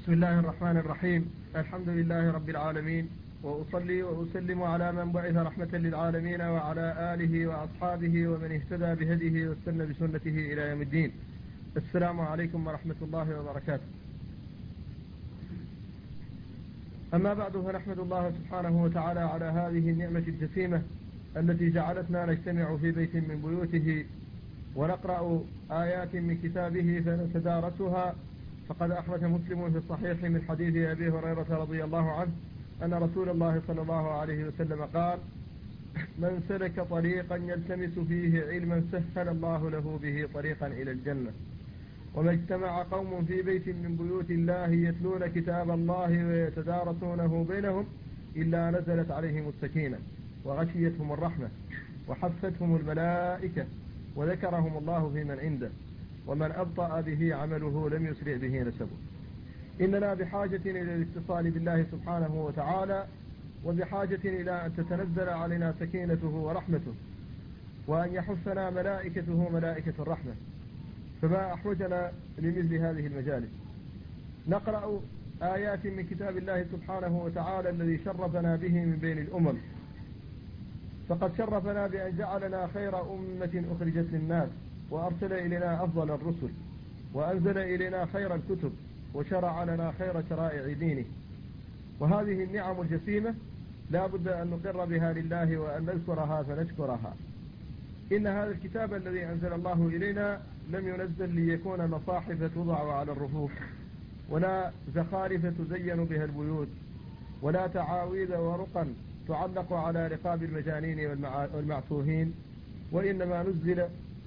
بسم الله الرحمن الرحيم. الحمد لله رب العالمين، وأصلي وأسلم على من بعث رحمة للعالمين وعلى آله وأصحابه ومن اهتدى بهديه واستنى بسنته إلى يوم الدين. السلام عليكم ورحمة الله وبركاته. أما بعد، فنحمد الله سبحانه وتعالى على هذه النعمة الجسيمة التي جعلتنا نجتمع في بيت من بيوته ونقرأ آيات من كتابه فنتدارسها. فقد أخرج مسلم في الصحيح من حديث أبي هريرة رضي الله عنه أن رسول الله صلى الله عليه وسلم قال: من سلك طريقا يلتمس فيه علما سهل الله له به طريقا إلى الجنة. وما اجتمع قوم في بيت من بيوت الله يتلون كتاب الله ويتدارسونه بينهم إلا نزلت عليهم السكينة وغشيتهم الرحمة وحفتهم الملائكة وذكرهم الله في من عنده، ومن أبطأ به عمله لم يسرع به نسبه. إننا بحاجة إلى الاتصال بالله سبحانه وتعالى، وبحاجة إلى أن تتنزل علينا سكينته ورحمته، وأن يحفنا ملائكته ملائكة الرحمة. فما أحوجنا لمثل هذه المجالس. نقرأ آيات من كتاب الله سبحانه وتعالى الذي شرفنا به من بين الأمم. فقد شرفنا بأن جعلنا خير أمة أخرجت للناس، وأرسل إلينا أفضل الرسل، وأنزل إلينا خير الكتب، وشرع لنا خير شرائع دينه. وهذه النعم الجسيمة لا بد أن نقر بها لله وأن نذكرها فنشكرها. إن هذا الكتاب الذي أنزل الله إلينا لم ينزل ليكون مصاحف توضع على الرفوف، ولا زخارف تزين بها البيوت، ولا تعاويذ ورقا تعلق على رقاب المجانين والمعتوهين، وإنما نزل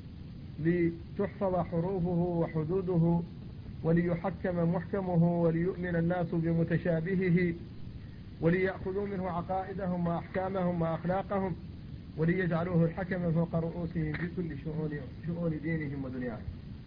لتحفظ حروفه وحدوده، وليحكم محكمه، وليؤمن الناس بمتشابهه، وليأخذوا منه عقائدهم وأحكامهم وأخلاقهم، وليجعلوه الحكم فوق رؤوسهم بكل شؤون دينهم ودنياهم.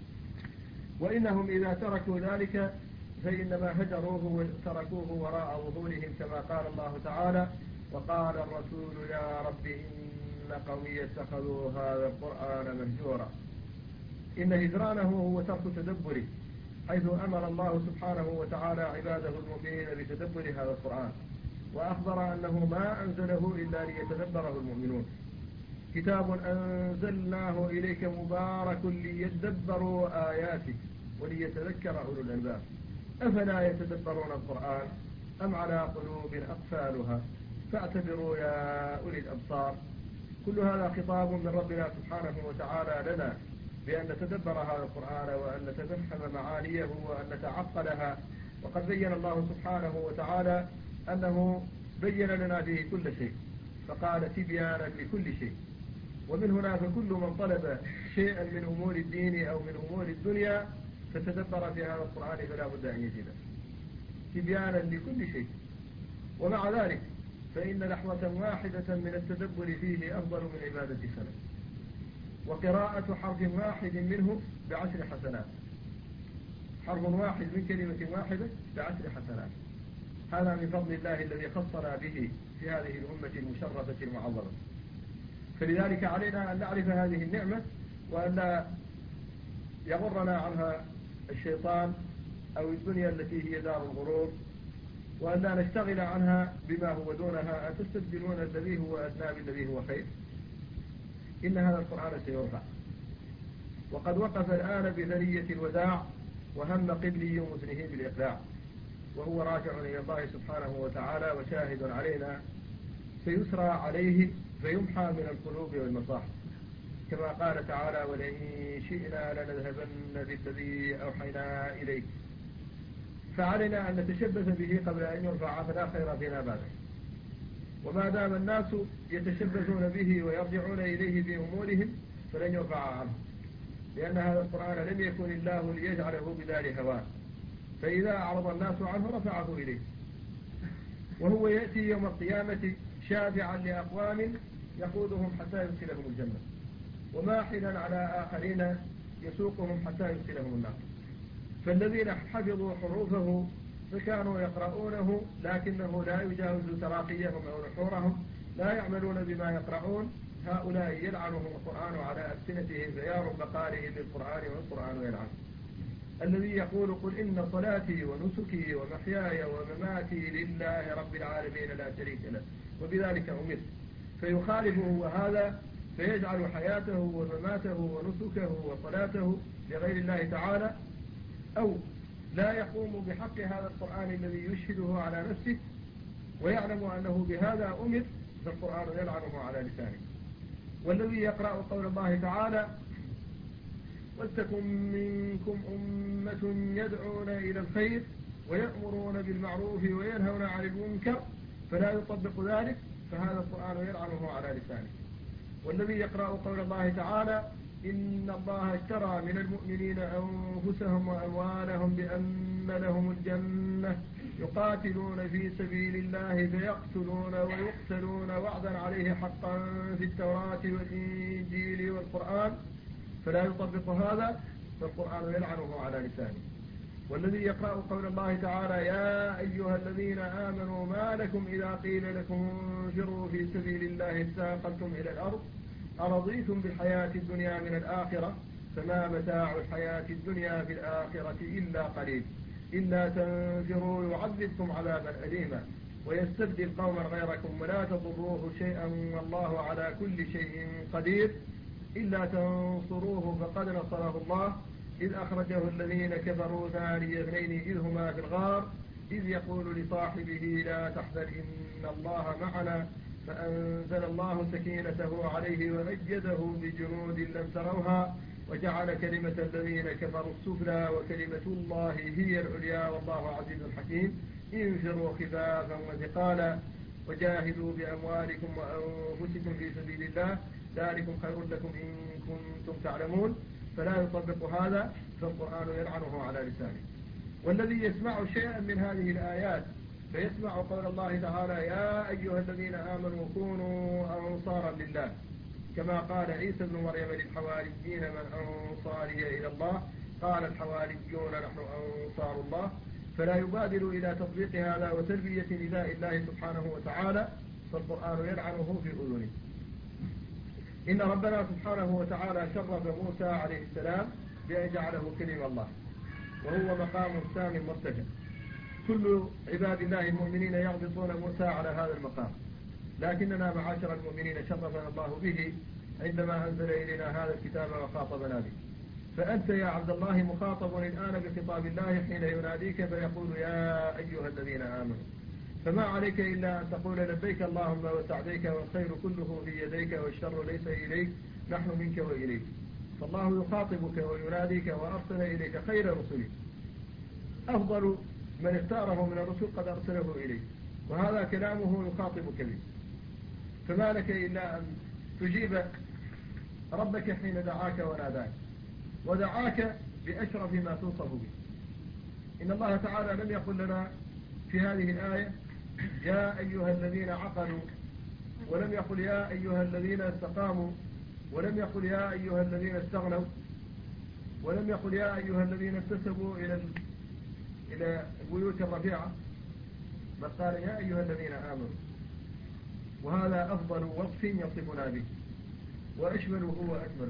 وإنهم إذا تركوا ذلك فإنما هجروه وتركوه وراء ظهورهم، كما قال الله تعالى: وقال الرسول يا رب إن قومي اتخذوا هذا القرآن مهجورا. إن هجرانه هو ترك تدبره، حيث أمر الله سبحانه وتعالى عباده المؤمنين بتدبر هذا القرآن، وأخبر أنه ما أنزله إلا ليتدبره المؤمنون. كتاب أنزلناه إليك مبارك ليدبروا آياته وليتذكر أولو الألباب. أفلا يتدبرون القرآن أم على قلوب أقفالها فاعتبروا يا أولي الأبصار. كل هذا خطاب من ربنا سبحانه وتعالى لنا بأن نتدبر هذا القرآن، وأن نتفهم معانيه، وأن نتعقلها. وقد بين الله سبحانه وتعالى أنه بين لنا فيه كل شيء، فقال تبيانا لكل شيء. ومن هنا فكل من طلب شيئا من أمور الدين أو من أمور الدنيا فتدبر في هذا القرآن فلا بد أن يجده تبيانا لكل شيء. ومع ذلك فإن لحظة واحدة من التدبر فيه أفضل من عبادة سنة، وقراءة حرف واحد منه ب10 حسنات. حرف واحد من كلمة واحدة ب10 حسنات. هذا من فضل الله الذي خصنا به في هذه الأمة المشرفة المعظمة. فلذلك علينا أن نعرف هذه النعمة، وأن لا يغرنا عنها الشيطان أو الدنيا التي هي دار الغرور، وأن لا نشتغل عنها بما هو دونها. أتستبدلون الذي هو أدنى بالذي هو خير. إن هذا القرآن سيرفع. وقد وقف الآن بثنية الوداع، وهم قبلي مزنه بالإقلاع، وهو راجع إلى الله سبحانه وتعالى وشاهد علينا، سيسرى عليه فيمحى من القلوب والمصاحف، كما قال تعالى: ولئن شئنا لنذهبن بالذي أوحينا إليك. فعلينا أن نتشبث به قبل أن يرفع، فلا خير فينا بعده. وما دام الناس يتشبثون به ويرجعون إليه بأمورهم فلن يرفع عنه، لأن هذا القرآن لم يكن الله ليجعله بدار هواه، فإذا أعرض الناس عنه رفعه إليه. وهو يأتي يوم القيامة شافعا لأقوام يقودهم حتى يدخلهم الجنة، وماحلا على آخرين يسوقهم حتى يدخلهم النار. فالذين حفظوا حروفه فكانوا يقرؤونه، لكنه لا يجاوز تراقيهم أو نحورهم، لا يعملون بما يقرؤون. هؤلاء يلعنهم القرآن على ألسنتهم، فيا رب قارئ للقرآن والقرآن يلعن. الذي يقول قل إن صلاتي ونسكي ومحياي ومماتي لله رب العالمين لا شريك له وبذلك أمرت، فيخالفه وهذا فيجعل حياته ومماته ونسكه وصلاته لغير الله تعالى، أو لا يقوم بحق هذا القرآن الذي يشهده على نفسه ويعلم أنه بهذا أمر، فالقرآن يلعنه على لسانه. والذي يقرأ قول الله تعالى ولتكن منكم أمة يدعون إلى الخير ويأمرون بالمعروف وينهون عن المنكر فلا يطبق ذلك، فهذا القرآن يلعنه على لسانه. والذي يقرأ قول الله تعالى إن الله اشترى من المؤمنين أنفسهم وأموالهم بأن لهم الجنة يقاتلون في سبيل الله فيقتلون ويقتلون وعدا عليه حقا في التوراة والإنجيل والقرآن فلا يطبق هذا، فالقرآن يلعنه على لسانه. والذي يقرأ قول الله تعالى يا أيها الذين آمنوا ما لكم إذا قيل لكم انفروا في سبيل الله اثاقلتم إلى الأرض أرضيتم بالحياة الدنيا من الآخرة فما متاع الحياة الدنيا في الآخرة إلا قليل إلا تنفروا يعذبكم عذابا أليما ويستبدل قوما غيركم ولا تضروه شيئا والله على كل شيء قدير إلا تنصروه فقد نصره الله إذ أخرجه الذين كفروا ثاني اثنين إذ هما في الغار إذ يقول لصاحبه لا تحزن إن الله معنا فأنزل الله سكينته عليه وأيده بجنود لم تروها وجعل كلمة الذين كفروا السفلى وكلمة الله هي العليا والله عزيز حكيم انفروا خفافا وثقالا وجاهدوا بأموالكم وأنفسكم في سبيل الله ذلكم خير لكم إن كنتم تعلمون، فلا يطبق هذا فالقرآن يلعنه على لسانه. والذي يسمع شيئا من هذه الآيات فيسمع قول الله تعالى يا أيها الذين آمنوا كونوا أنصارا لله كما قال عيسى بن مريم للحواريين من أنصاري إلى الله قال الحواريون نحن أنصار الله، فلا يبادر إلى تطبيق هذا وتلبية نداء الله سبحانه وتعالى، فالقرآن يلعنه في أذنه. إن ربنا سبحانه وتعالى شرف موسى عليه السلام بأن جعله كلم الله وهو مقام سام مرتفع، كل عباد الله المؤمنين يغبطون موسى على هذا المقام، لكننا معاشر المؤمنين شرفنا الله به عندما أنزل إلينا هذا الكتاب وخاطبنا به. فأنت يا عبد الله مخاطب الآن بخطاب الله حين يناديك فيقول يا أيها الذين آمنوا، فما عليك إلا أن تقول لبيك اللهم وسعديك والخير كله في يديك والشر ليس إليك نحن منك وإليك. فالله يخاطبك ويناديك وأرسل إليك خير رسله، أفضل من اختاره من الرسل قد أرسله إليك، وهذا كلامه يخاطبك به، فما لك إلا أن تجيب ربك حين دعاك وناداك، ودعاك بأشرف ما توصف به. إن الله تعالى لم يقل لنا في هذه الآية يا أيها الذين عقلوا، ولم يقل يا أيها الذين استقاموا، ولم يقل يا أيها الذين استغنوا، ولم يقل يا أيها الذين انتسبوا إلى البيوت الرفيعة، بل قال يا أيها الذين آمنوا، وهذا أفضل وصف يصفنا به وأشمله وأكمله.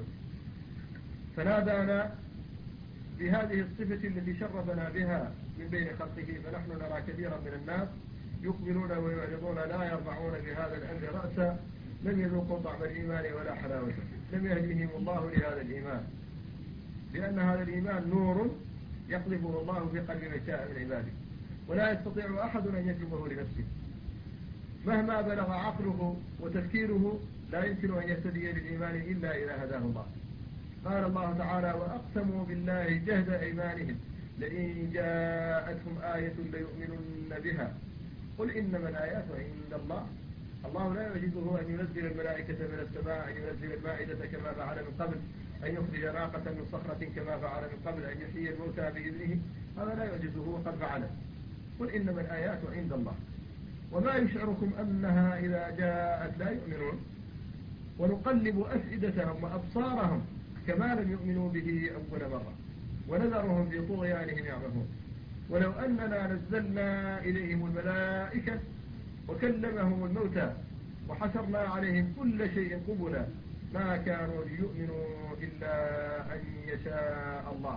فنادانا بهذه الصفة التي شرفنا بها من بين خلقه، فنحن نرى كثيرا من الناس يقبلون ويعرضون لا يرفعون بهذا الأمر رأسا، لم يذوقوا طعم الإيمان ولا حلاوته، لم يهديهم الله لهذا الإيمان، لأن هذا الإيمان نور يقذفه الله في قلب من شاء من عباده، ولا يستطيع أحد أن يجلبه لنفسه مهما بلغ عقله وتفكيره، لا يمكن أن يهتدي للإيمان إلا إذا هداه الله. قال الله تعالى وأقسموا بالله جهد أيمانهم لئن جاءتهم آية ليؤمنن بها قل إنما الآيات عند الله. الله لا يعجزه أن ينزل الملائكة من السماء، أن ينزل المائدة كما فعل من قبل، أن يخرج ناقة من صخرة كما فعل من قبل، أن يحيي الموتى بإذنه، هذا لا يعجزه وقد فعله. قل إنما الآيات عند الله وما يشعركم أنها إذا جاءت لا يؤمنون ونقلب أفئدتهم وأبصارهم كما لم يؤمنوا به أول مرة ونذرهم في طغيانهم يعمهون. ولو أننا نزلنا إليهم الملائكة وكلمهم الموتى وحشرنا عليهم كل شيء قبلا ما كانوا ليؤمنوا إلا أن يشاء الله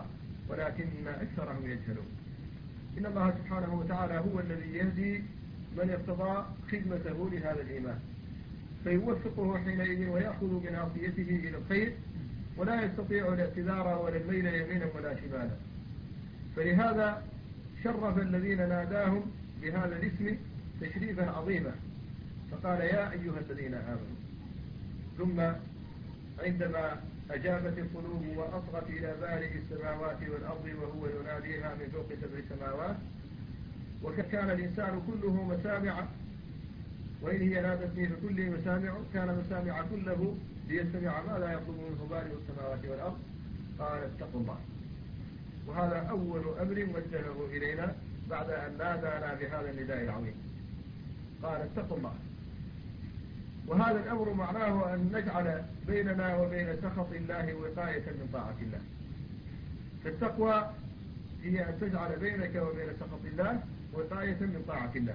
ولكن أكثرهم يجهلون. إن الله سبحانه وتعالى هو الذي يهدي من ارتضى خدمته لهذا الإيمان، فيوفقه حينئذ ويأخذ بناصيته إلى الخير، ولا يستطيع الاعتذار ولا الميل يمينا ولا شمالا. فلهذا شرف الذين ناداهم بهذا الاسم تشريفا عظيما، فقال يا أيها الذين آمنوا. ثم عندما أجابت القلوب وأصغت إلى بارئ السماوات والأرض وهو يناديها من فوق 7 سماوات، وكان الإنسان كله مسامع، وإن هي نادتني فكله مسامع، كان مسامع كله ليستمع ماذا يطلب منه بارئ السماوات والأرض، قال اتقوا الله. وهذا أول أمر وجهه إلينا بعد أن نادانا بهذا النداء العظيم، قال اتقوا الله. وهذا الأمر معناه أن نجعل بيننا وبين سخط الله وقاية من طاعة الله. فالتقوى هي أن تجعل بينك وبين سخط الله وقاية من طاعة الله،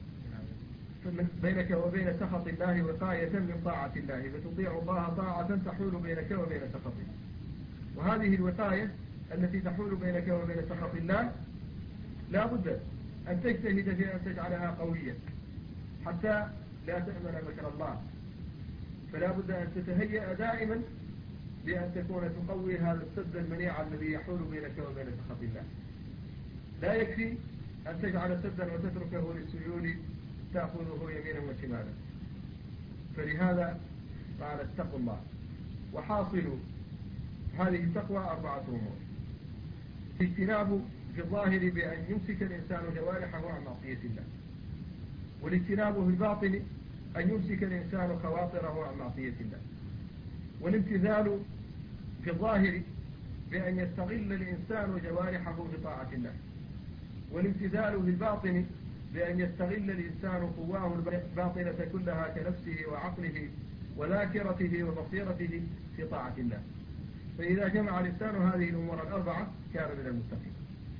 بينك وبين سخط الله وقاية من طاعة الله، فتطيع الله طاعة تحول بينك وبين سخطه. وهذه الوقاية التي تحول بينك وبين سخط الله لا بد أن تجتهد في أن تجعلها قوية حتى لا تأمن مكر الله. فلا بد أن تتهيأ دائما بأن تكون تقوي هذا السد المنيع الذي يحول بينك وبين سخط الله. لا يكفي أن تجعل سدا وتتركه للسيول تأخذه يمينا وشمالا. فلهذا قال اتقوا الله. وحاصل هذه التقوى 4 أمور: الاجتناب في الظاهر بأن يمسك الإنسان جوارحه عن معصية الله، والاجتناب في الباطن أن يمسك الإنسان خواطره عن معصية الله، والامتثال في الظاهر بأن يستغل الإنسان جوارحه بطاعة الله، والامتثال في الباطن بأن يستغل الإنسان قواه الباطنة كلها كنفسه وعقله وذاكرته وبصيرته في طاعة الله. فإذا جمع الإنسان هذه الأمور 4 كان من المتقين.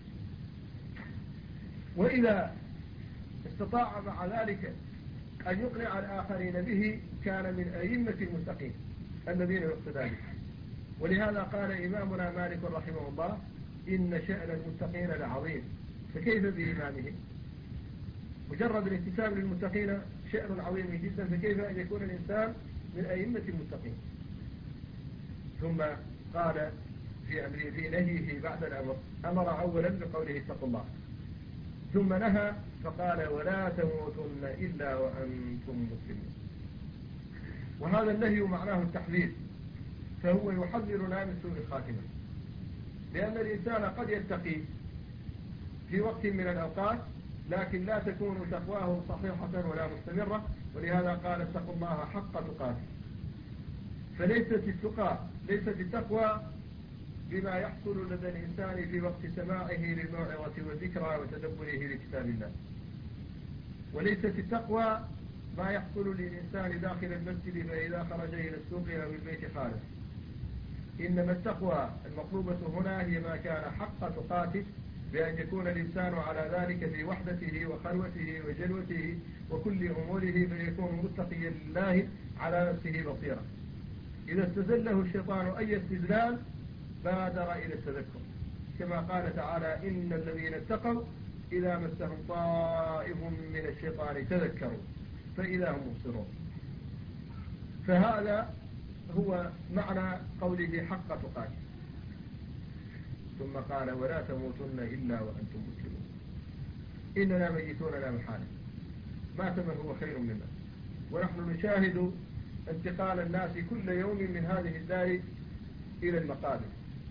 وإذا استطاع مع ذلك أن يقنع الآخرين به كان من أئمة المتقين الذين يقتدى به. ولهذا قال إمامنا مالك رحمه الله إن شأن المتقين لعظيم. فكيف بإمامه؟ مجرد الانتساب للمتقين شأن عظيم جدا، فكيف أن يكون الإنسان من أئمة المتقين؟ ثم قال في نهيه بعد الأمر، أمر أولا بقوله اتقوا الله، ثم نهى فقال ولا تموتن إلا وأنتم مسلمون. وهذا النهي معناه التحذير، فهو يحذرنا من سوء الخاتمة، لأن الإنسان قد يتقي في وقت من الأوقات لكن لا تكون تقواه صحيحة ولا مستمرة، ولهذا قال اتقوا الله حق تقاته. ليست التقوى بما يحصل لدى الإنسان في وقت سماعه للموعظة والذكرى وتدبره لكتاب الله، وليست التقوى ما يحصل للإنسان داخل المسجد فإذا خرج إلى السوق أو البيت خالف. إنما التقوى المطلوبة هنا هي ما كان حق تقاته، بأن يكون الإنسان على ذلك في وحدته وخلوته وجلوته وكل أموره، فيكون متقيا لله على نفسه بصيرا. إذا استزله الشيطان أي استزلال بادر إلى التذكر، كما قال تعالى إن الذين اتقوا إذا مسهم طائف من الشيطان تذكروا فإذا هم مبصرون. فهذا هو معنى قوله حق تقاته. ثم قال ولا تموتن إلا وأنتم مسلمون. إننا ميتون لا محالة، مات من هو خير منا، ونحن نشاهد انتقال الناس كل يوم من هذه الدار إلى المقابر.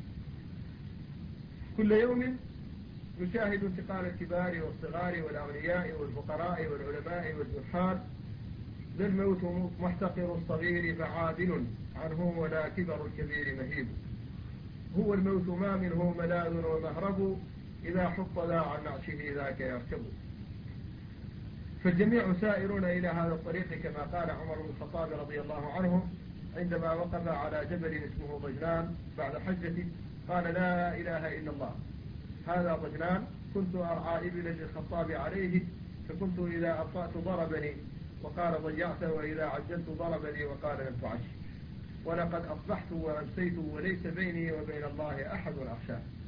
كل يوم نشاهد انتقال الكبار والصغار والأغنياء والفقراء والعلماء والجحال. ذا الموت محتقر الصغير فعادل عنه ولا كبر الكبير مهيب. هو الموت ما منه ملاذ ومهرب إذا حط ذا عن نعشه ذاك يركب. فالجميع سائرون إلى هذا الطريق، كما قال عمر بن الخطاب رضي الله عنه عندما وقف على جبل اسمه ضجنان بعد حجته قال لا إله إلا الله، هذا ضجنان كنت أرعى إبلا للخطاب عليه، فكنت إذا أبطأت ضربني وقال ضيعت، وإذا عجلت ضربني وقال لم تعش. ولقد أصبحت وأمسيت وليس بيني وبين الله أحد أخشاه.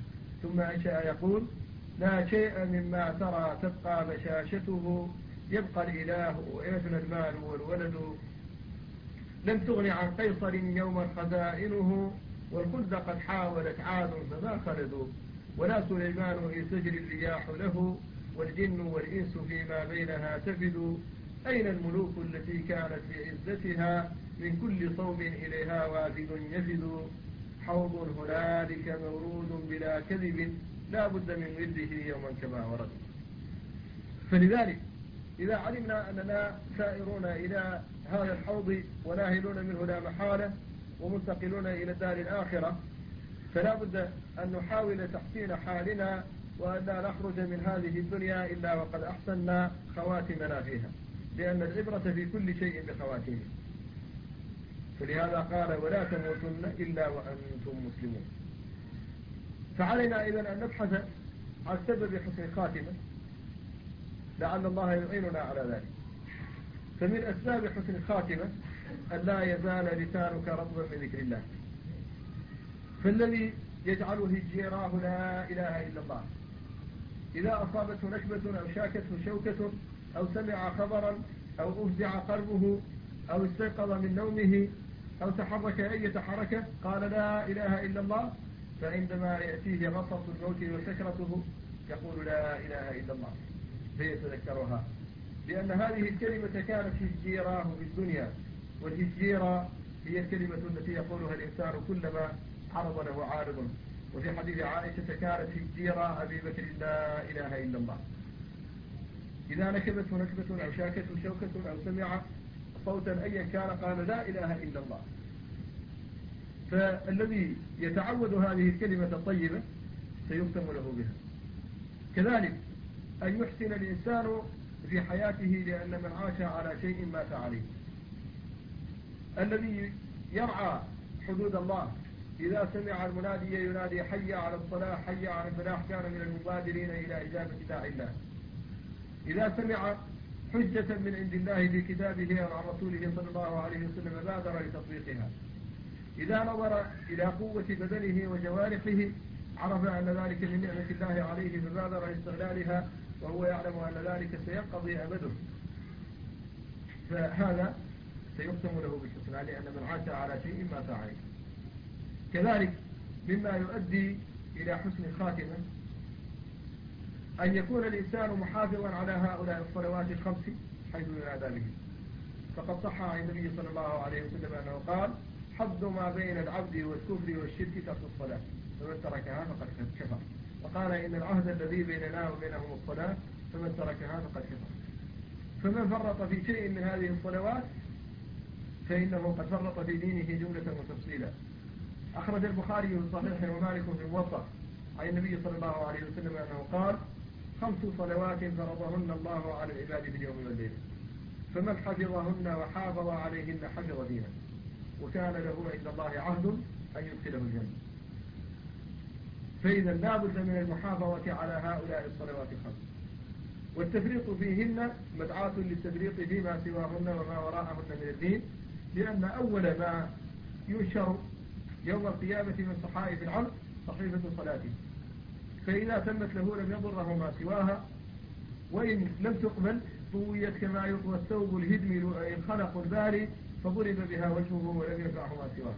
ثم أنشأ يقول: لا شيء مما ترى تبقى بشاشته، يبقى الإله ويفنى المال والولد. لم تغن عن قيصر يوما خزائنه، والخلد قد حاولت عاد فما خلدوا. ولا سليمان إذ تجري الرياح له، والجن والإنس فيما بينها تفد. أين الملوك التي كانت بعزتها، من كل صوب إليها وافد يفد. حوض هنالك مورود بلا كذب، لا بد من ورده يوما كما ورد. فلذلك إذا علمنا أننا سائرون إلى هذا الحوض وناهلون منه لا محالة ومنتقلون إلى الدار الآخرة، فلا بد أن نحاول تحسين حالنا، وأن لا نخرج من هذه الدنيا إلا وقد أحسننا خواتمنا فيها، لأن العبرة في كل شيء بخواتمه. فلهذا قال: ولا تموتن إلا وأنتم مسلمون. فعلينا إذن أن نبحث عن سبب حسن الخاتمة، لعل الله يعيننا على ذلك. فمن أسباب حسن الخاتمة أن لا يزال لسانك رطبا من ذكر الله. فالذي يجعله هجيراه لا إله إلا الله، إذا أصابته نكبة أو شاكته شوكة أو سمع خبرا أو أفزع قلبه أو استيقظ من نومه أو تحرك أي حركة قال لا إله إلا الله، فعندما يأتيه غصص الموت وسكرته يقول لا إله إلا الله فيتذكرها، لأن هذه الكلمة كانت هجيراه في الدنيا. والهجيرة هي الكلمة التي يقولها الإنسان كلما عرض له عارض. وفي حديث عائشة: كانت هجيرة أبي بكر لا إله إلا الله. إذا نكبته نكبة أو شاكته شوكة أو سمع صوتا أيا كان قال لا إله إلا الله. فالذي يتعود هذه الكلمة الطيبة سيختم له بها. كذلك أن يحسن الإنسان في حياته، لأن من عاش على شيء مات عليه. الذي يرعى حدود الله إذا سمع المنادي ينادي حي على الصلاة حي على الفلاح كان من المبادرين إلى إجابة داعي الله. إذا سمع حجة من عند الله في كتابه أو عن رسوله صلى الله عليه وسلم بادر لتطبيقها. إذا نظر إلى قوة بدنه وجوارحه عرف أن ذلك من نعمة الله عليه فبادر لاستغلالها، وهو يعلم أن ذلك سينقضي أبده. فهذا سيختم له بالحسنى، لأن من عاش على شيء مات عليه. كذلك مما يؤدي إلى حسن الخاتمة أن يكون الإنسان محافظا على هؤلاء الصلوات الخمس حيث ينادى به. فقد صح عن النبي صلى الله عليه وسلم أنه قال: حد ما بين العبد والكفر والشرك ترك الصلاة، فمن تركها فقد كفر. وقال: إن العهد الذي بيننا وبينهم الصلاة، فمن تركها فقد كفر. فمن فرط في شيء من هذه الصلوات فإنه قد فرط في دينه جملة وتفصيلا. أخرج البخاري في صحيح ومالك في الموطأ عن النبي صلى الله عليه وسلم أنه قال: 5 صلوات فرضهن الله على العباد في اليوم والليلة، فمن حفظهن وحافظ عليهن حفظ دينه، وكان له عند الله عهد أن يدخله الجنة. فإذا لا بد من المحافظة على هؤلاء الصلوات الخمس، والتفريط فيهن مدعاة للتفريط فيما سواهن وما وراءهن من الدين، لأن أول ما ينشر يوم القيامة من صحائف العبد صحيفة صلاته، فإذا تمت له لم يضره ما سواها، وإن لم تقبل طويت كما يطوى الثوب الهدم الخلق الباري، فضرب بها وجهه ولم ينفعه ما سواها.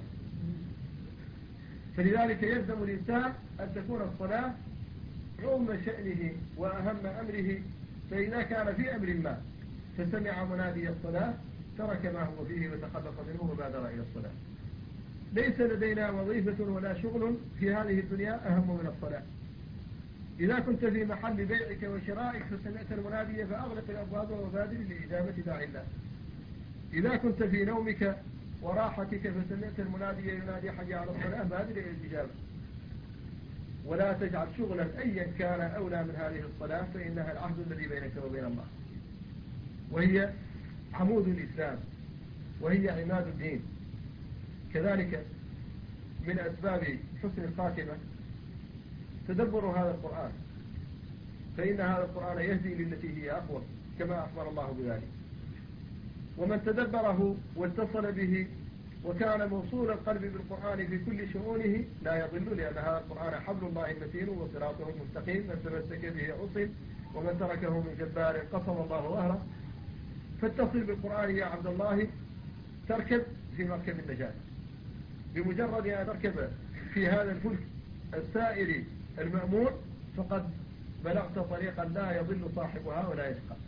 فلذلك يلزم الإنسان أن تكون الصلاة عظم شأنه وأهم أمره. فإذا كان في أمر ما فسمع منادي الصلاة ترك ما هو فيه وتخلص منه وبادر إلى الصلاة. ليس لدينا وظيفة ولا شغل في هذه الدنيا أهم من الصلاة. إذا كنت في محل بيعك وشرائك فسمعت المنادي فأغلق الأبواب وبادر لإجابة داعي الله. إذا كنت في نومك وراحتك فسمعت المنادي ينادي حي على الصلاة بادر إلى الإجابة. ولا تجعل شغلا أيا كان أولى من هذه الصلاة، فإنها العهد الذي بينك وبين الله، وهي عمود الإسلام، وهي عماد الدين. كذلك من أسباب حسن الخاتمة تدبر هذا القرآن، فإن هذا القرآن يهدي للتي هي أقوى كما أخبر الله بذلك. ومن تدبره واتصل به وكان موصول القلب بالقرآن في كل شؤونه لا يضل، لأن هذا القرآن حبل الله المتين وصراطه المستقيم، من تمسك به عصم ومن تركه من جبار قصم الله ظهره. فاتصل بالقرآن يا عبد الله تركب في مركب النجاة، بمجرد أن تركب في هذا الفلك السائر المأمون فقد بلغت طريقا لا يضل صاحبها ولا يشقى.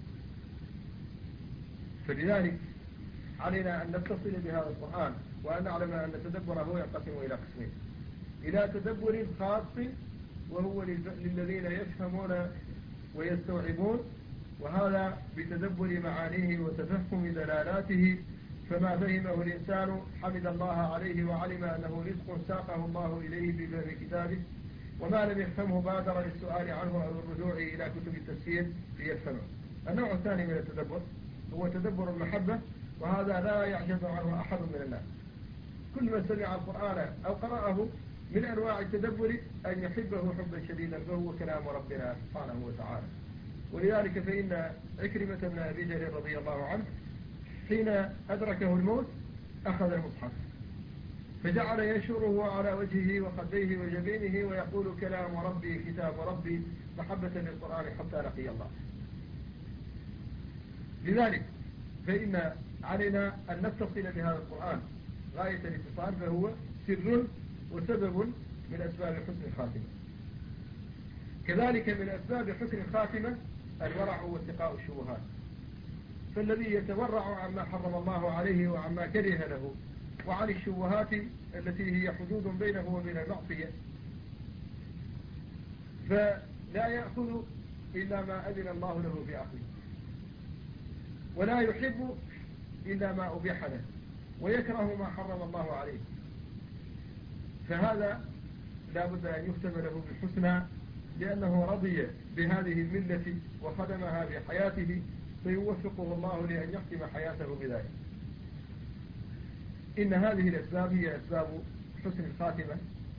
فلذلك علينا أن نتصل بهذا القرآن، وأن نعلم أن تدبره ينقسم إلى قسمين: إلى تدبر خاص وهو للذين يفهمون ويستوعبون، وهذا بتدبر معانيه وتفهم دلالاته، فما فهمه الإنسان حمد الله عليه وعلم أنه رزق ساقه الله إليه بفهم كتابه، وما لم يفهمه بادر للسؤال عنه أو الرجوع إلى كتب التفسير ليفهمه. النوع الثاني من التدبر هو تدبر المحبة، وهذا لا يعجز عنه أحد من الناس. كل من سمع القرآن أو قرأه من أنواع التدبر أن يحبه حبا شديدا، فهو كلام ربنا سبحانه وتعالى. ولذلك فإن عكرمة بن أبي جهل رضي الله عنه حين أدركه الموت أخذ المصحف فجعل ينشره على وجهه وخديه وجبينه ويقول: كلام ربي كتاب ربي، محبة للقرآن حتى لقي الله. لذلك فإن علينا أن نتصل بهذا القرآن غاية الاتصال، فهو سر وسبب من أسباب حسن الخاتمة. كذلك من أسباب حسن الخاتمة الورع واتقاء الشبهات، فالذي يتورع عما حرم الله عليه وعما كره له وعن الشبهات التي هي حدود بينه وبين المعصية، فلا يأخذ إلا ما أذن الله له بأخذه، ولا يحب إلا ما أبيح له، ويكره ما حرم الله عليه. فهذا لا بد أن يختم له بالحسنى، لأنه رضي بهذه الملة وخدمها بحياته، فيوفقه الله لأن يختم حياته بذلك. إن هذه الأسباب هي أسباب حسن الخاتمة،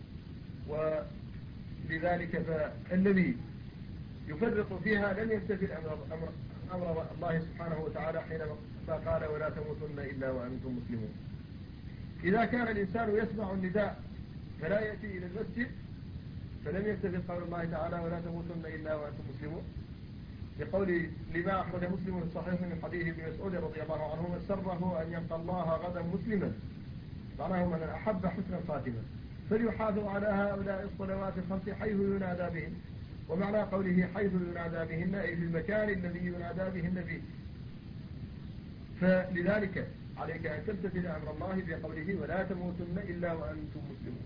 ولذلك فالذي يفرق فيها لم يمتثل أمر الله سبحانه وتعالى حينما قال: ولا تموتن إلا وأنتم مسلمون. إذا كان الإنسان يسمع النداء فلا يأتي إلى المسجد فلم يمتثل قول الله تعالى: ولا تموتن إلا وأنتم مسلمون، لقول لما أخرج مسلم الصحيح من حديث ابن مسعود رضي الله عنه: من سره أن يلقى الله غدا مسلما، معناه من أحب حسن الخاتمة فليحافظ على هؤلاء الصلوات الخمس حيث ينادى بهن. ومعنى قوله حيث ينادى بهن أي في المكان الذي ينادى بهن فيه. فلذلك عليك أن تمتثل أمر الله بقوله: ولا تموتن إلا وأنتم مسلمون.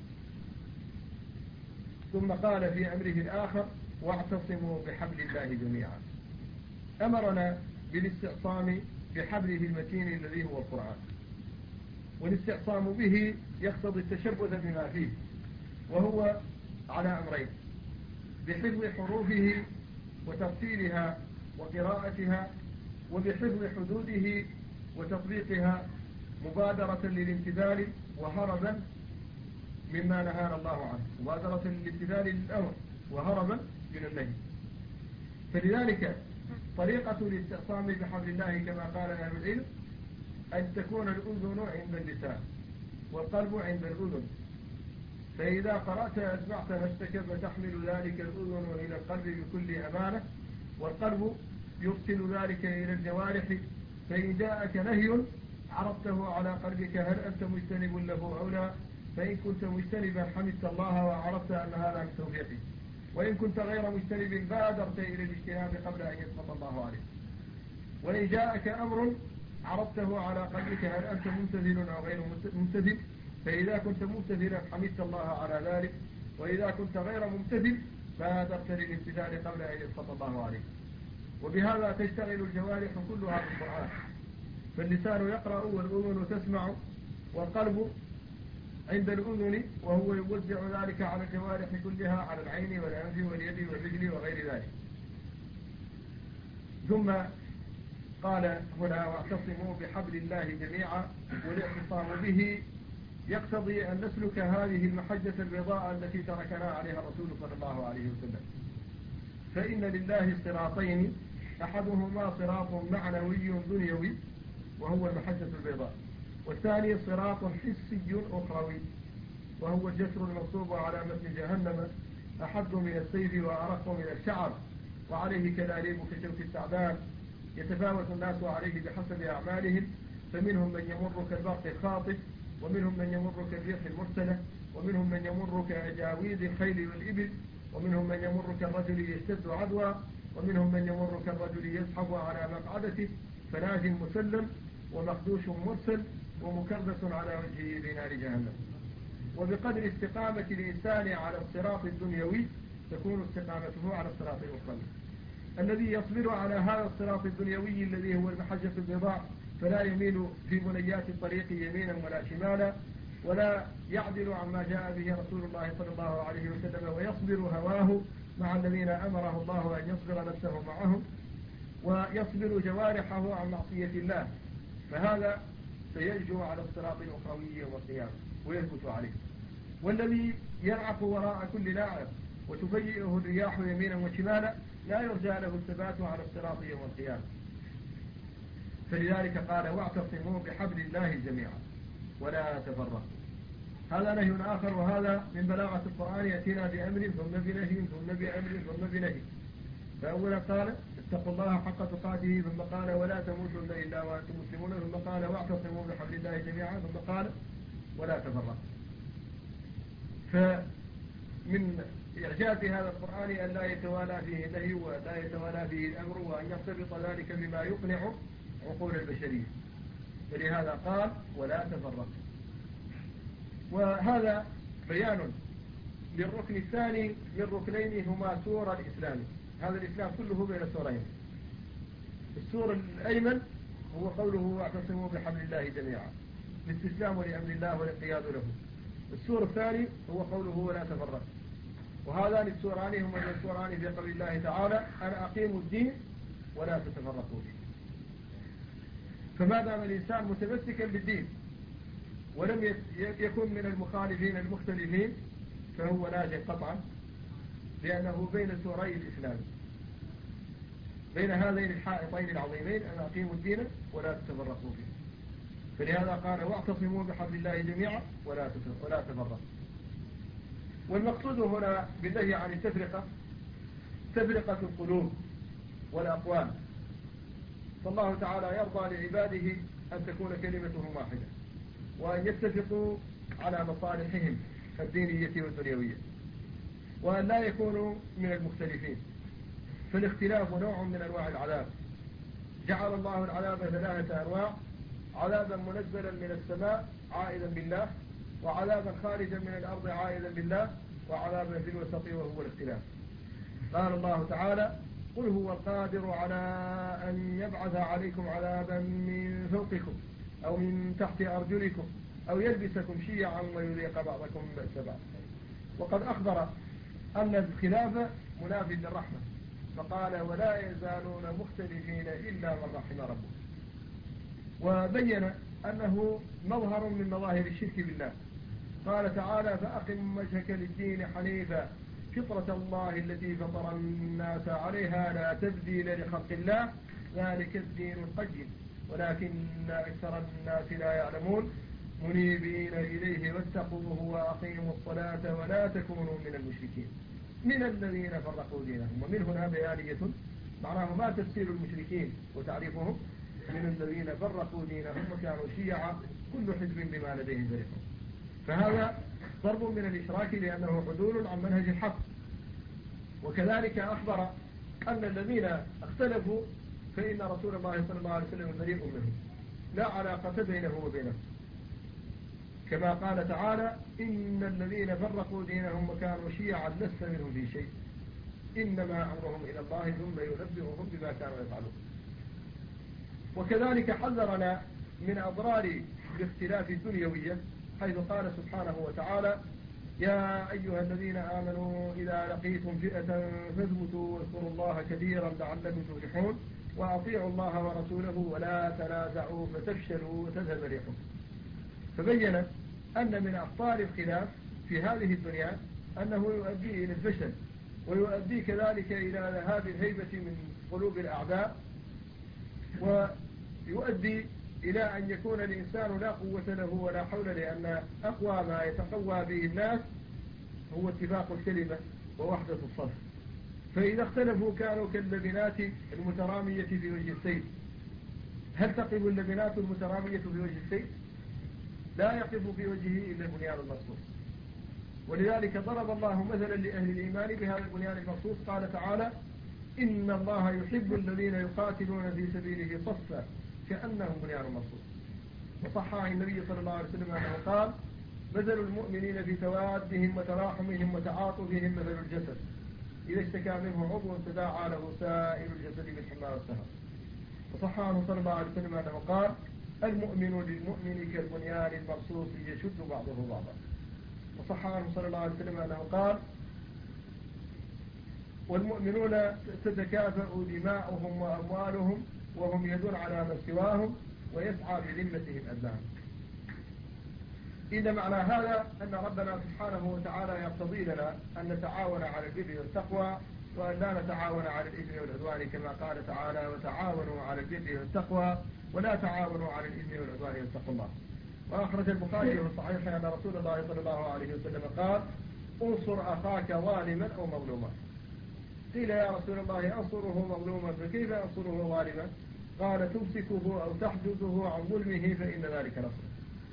ثم قال في أمره الآخر: واعتصموا بحبل الله جميعا. أمرنا بالاستعصام بحبله المتين الذي هو القرآن، والاستعصام به يقتضي التشبث بما فيه، وهو على أمرين: بحفظ حروفه وترتيلها وقراءتها، وبحفظ حدوده وتطبيقها، مبادرة للامتثال وهربا مما نهانا الله عنه، مبادرة للامتثال للأمر وهربا من النهي. فلذلك طريقة الاستعصام بحبل الله كما قال أهل العلم أن تكون الأذن عند اللسان والقلب عند الأذن، فإذا قرأت أسمعت نفسك فتحمل ذلك الأذن إلى القلب بكل أمانة، والقلب يرسل ذلك إلى الجوارح، فإن جاءك نهي عرضته على قلبك هل أنت مجتنب له أو لا، فإن كنت مجتنبا حمدت الله وعرفت أن هذا من توفيقه، وإن كنت غير مجتنب بادرت إلى الاجتناب قبل أن يسقط الله عليك. وإن جاءك أمر عرضته على قلبك هل أنت ممتثل أو غير ممتثل، فإذا كنت ممتثلا حمدت الله على ذلك، وإذا كنت غير ممتثل بادرت للامتثال قبل أن يسقط الله عليك. وبهذا تشتغل الجوارح كلها بالقرآن، فاللسان يقرأ والأذن تسمع والقلب عند الأذن، وهو يوزع ذلك على الجوارح كلها، على العين والأنف واليد والرجل وغير ذلك. ثم قال هنا: واعتصموا بحبل الله جميعا. والاعتصام به يقتضي أن نسلك هذه المحجة البيضاء التي تركنا عليها الرسول صلى الله عليه وسلم. فإن لله صراطين، أحدهما صراط معنوي دنيوي وهو المحجة البيضاء، والثاني صراط حسي أخروي، وهو الجسر المنصوب على متن جهنم، أحد من السيف وأرق من الشعر، وعليه كلاليب كشوك التعبان، يتفاوت الناس عليه بحسب أعمالهم، فمنهم من يمر كالبرق الخاطف، ومنهم من يمر كالريح المرسلة، ومنهم من يمر كأجاويد الخيل والإبل، ومنهم من يمر كالرجل يشتد عدوى، ومنهم من يمر كالرجل يزحف على مقعدته، فناج مسلم ومخدوش مرسل ومكربس على وجهه بنار جهنم. وبقدر استقامة الإنسان على الصراط الدنيوي تكون استقامته على الصراط الأخروي. الذي يصبر على هذا الصراط الدنيوي الذي هو المحجة البيضاء فلا يميل في بنيات الطريق يمينا ولا شمالا، ولا يعدل عما جاء به رسول الله صلى الله عليه وسلم، ويصبر هواه مع الذين أمره الله أن يصبر نفسه معهم، ويصبر جوارحه عن معصية الله، فهذا سينجو على الصراط الأخروي يوم القيامة ويثبت عليه. والذي ينعق وراء كل لاعب وتفيئه الرياح يمينا وشمالا لا يرجى له الثبات على الصراط يوم القيامة. فلذلك قال: واعتصموا بحبل الله جميعا ولا تفرقوا. هذا نهي آخر، وهذا من بلاغة القرآن، يأتينا بأمر ثم بنهي ثم بأمر ثم بنهي. فأولا قال: اتقوا الله حق تقاته، ثم قال: ولا تموتن إلا وأنتم مسلمون، ثم قال: واعتصموا بحبل الله جميعا، ثم قال: ولا تفرقوا. فمن إعجاز هذا القرآن أن لا يتوالى فيه النهي ولا يتوالى فيه الأمر، وأن يرتبط ذلك بما يقنع عقول البشرية، فلهذا قال: ولا تفرقوا. وهذا بيان للركن الثاني من ركنين هما سور الإسلام. هذا الإسلام كله بين سورين. السور الأيمن هو قوله: واعتصموا بحبل الله جميعا، الاستسلام لأمر الله والانقياد له. السور الثاني هو قوله: ولا تفرقوا. وهذان السوران هما السوران في قول الله تعالى: أنا أقيم الدين ولا تتفرقوا فيه. فما دام الإنسان متمسكا بالدين ولم يكن من المخالفين المختلفين فهو ناج قطعا، لأنه بين سوري الإسلام، بين هذين الحائطين العظيمين: أن أقيموا الدين ولا تتفرقوا فيه. فلهذا قال: واعتصموا بحبل الله جميعا ولا تفرقوا. والمقصود هنا بالنهي عن التفرقة تفرقة القلوب والأقوال. فالله تعالى يرضى لعباده أن تكون كلمتهم واحدة، وأن يتفقوا على مصالحهم الدينية والدنيوية، وأن لا يكونوا من المختلفين. فالاختلاف نوع من أنواع العذاب. جعل الله العذاب 3 أنواع: عذابا منزلا من السماء عائدا بالله، وعذابا خارجا من الأرض عائدا بالله، وعذابا في الوسط وهو الاختلاف. قال الله تعالى: قل هو القادر على أن يبعث عليكم عذابا من فوقكم أو من تحت أرجلكم أو يلبسكم شيعا ويذيق بعضكم بأس بعض. وقد أخبر أن الخلاف مناف للرحمة، فقال: ولا يزالون مختلفين إلا من رحم ربه. وبين أنه مظهر من مظاهر الشرك بالله. قال تعالى: فأقم وجهك للدين حنيفا فطرة الله التي فطر الناس عليها لا تبديل لخلق الله ذلك الدين القيم ولكن أكثر الناس لا يعلمون منيبين إليه واتقوه وأقيموا الصلاة ولا تكونوا من المشركين من الذين فرقوا دينهم. ومن هنا بيانية معناه ما تفسير المشركين وتعريفهم: من الذين فرقوا دينهم وكانوا شيعا كل حزب بما لديهم فرحون. فهذا ضرب من الإشراك لأنه حدول عن منهج الحق. وكذلك أخبر أن الذين اختلفوا فإن رسول الله صلى الله عليه وسلم بريء منهم، لا علاقة بينه وبينهم، كما قال تعالى: إن الذين فرقوا دينهم وكانوا شيعا لست منهم في شيء إنما أمرهم إلى الله ثم ينبئهم بما كانوا يفعلون. وكذلك حذرنا من أضرار الاختلاف الدنيوية، حيث قال سبحانه وتعالى: يا أيها الذين آمنوا إذا لقيتم فئة فاثبتوا واذكروا الله كثيرا لعلكم تفلحون وأطيعوا الله ورسوله ولا تنازعوا فتفشلوا وتذهب ريحكم. فبين أن من أخطار الخلاف في هذه الدنيا أنه يؤدي إلى الفشل، ويؤدي كذلك إلى ذهاب الهيبة من قلوب الأعداء، ويؤدي إلى أن يكون الإنسان لا قوة له ولا حول، لأن أقوى ما يتقوى به الناس هو اتفاق الكلمة ووحدة الصف. فإذا اختلفوا كانوا كاللبنات المترامية في وجه السيف. هل تقف اللبنات المترامية في وجه السيف؟ لا يقف في وجهه إلا البنيان المرصوص. ولذلك ضرب الله مثلا لأهل الإيمان بهذا البنيان المرصوص، قال تعالى: إن الله يحب الذين يقاتلون في سبيله صفا كأنهم بنيان مرصوص. وصح عن النبي صلى الله عليه وسلم أنه قال: مثل المؤمنين في توادهم وتراحمهم وتعاطفهم مثل الجسد إذا اشتكى منه عضو تداعى له سائر الجسد بالحمى والسهر. وصح عنه صلى الله عليه وسلم أنه قال: المؤمن للمؤمن كالبنيان المرصوص يشد بعضه بعضا. وصح عنه صلى الله عليه وسلم أنه قال: والمؤمنون تتكافأ دماؤهم وأموالهم وهم يدون على من سواهم ويسعى بذمتهم أدناهم. إذا معنى هذا أن ربنا سبحانه وتعالى يقتضي لنا أن نتعاون على البر والتقوى، وأن لا نتعاون على الإثم والعدوان، كما قال تعالى: وتعاونوا على البر والتقوى ولا تعاونوا على الإثم والعدوان واتقوا الله. وأخرج البخاري في الصحيح أن رسول الله صلى الله عليه وسلم قال: انصر أخاك ظالما أو مظلوما. قيل: يا رسول الله أنصره مظلوما فكيف أنصره ظالما؟ قال: تمسكه أو تحجزه عن ظلمه فإن ذلك نصر.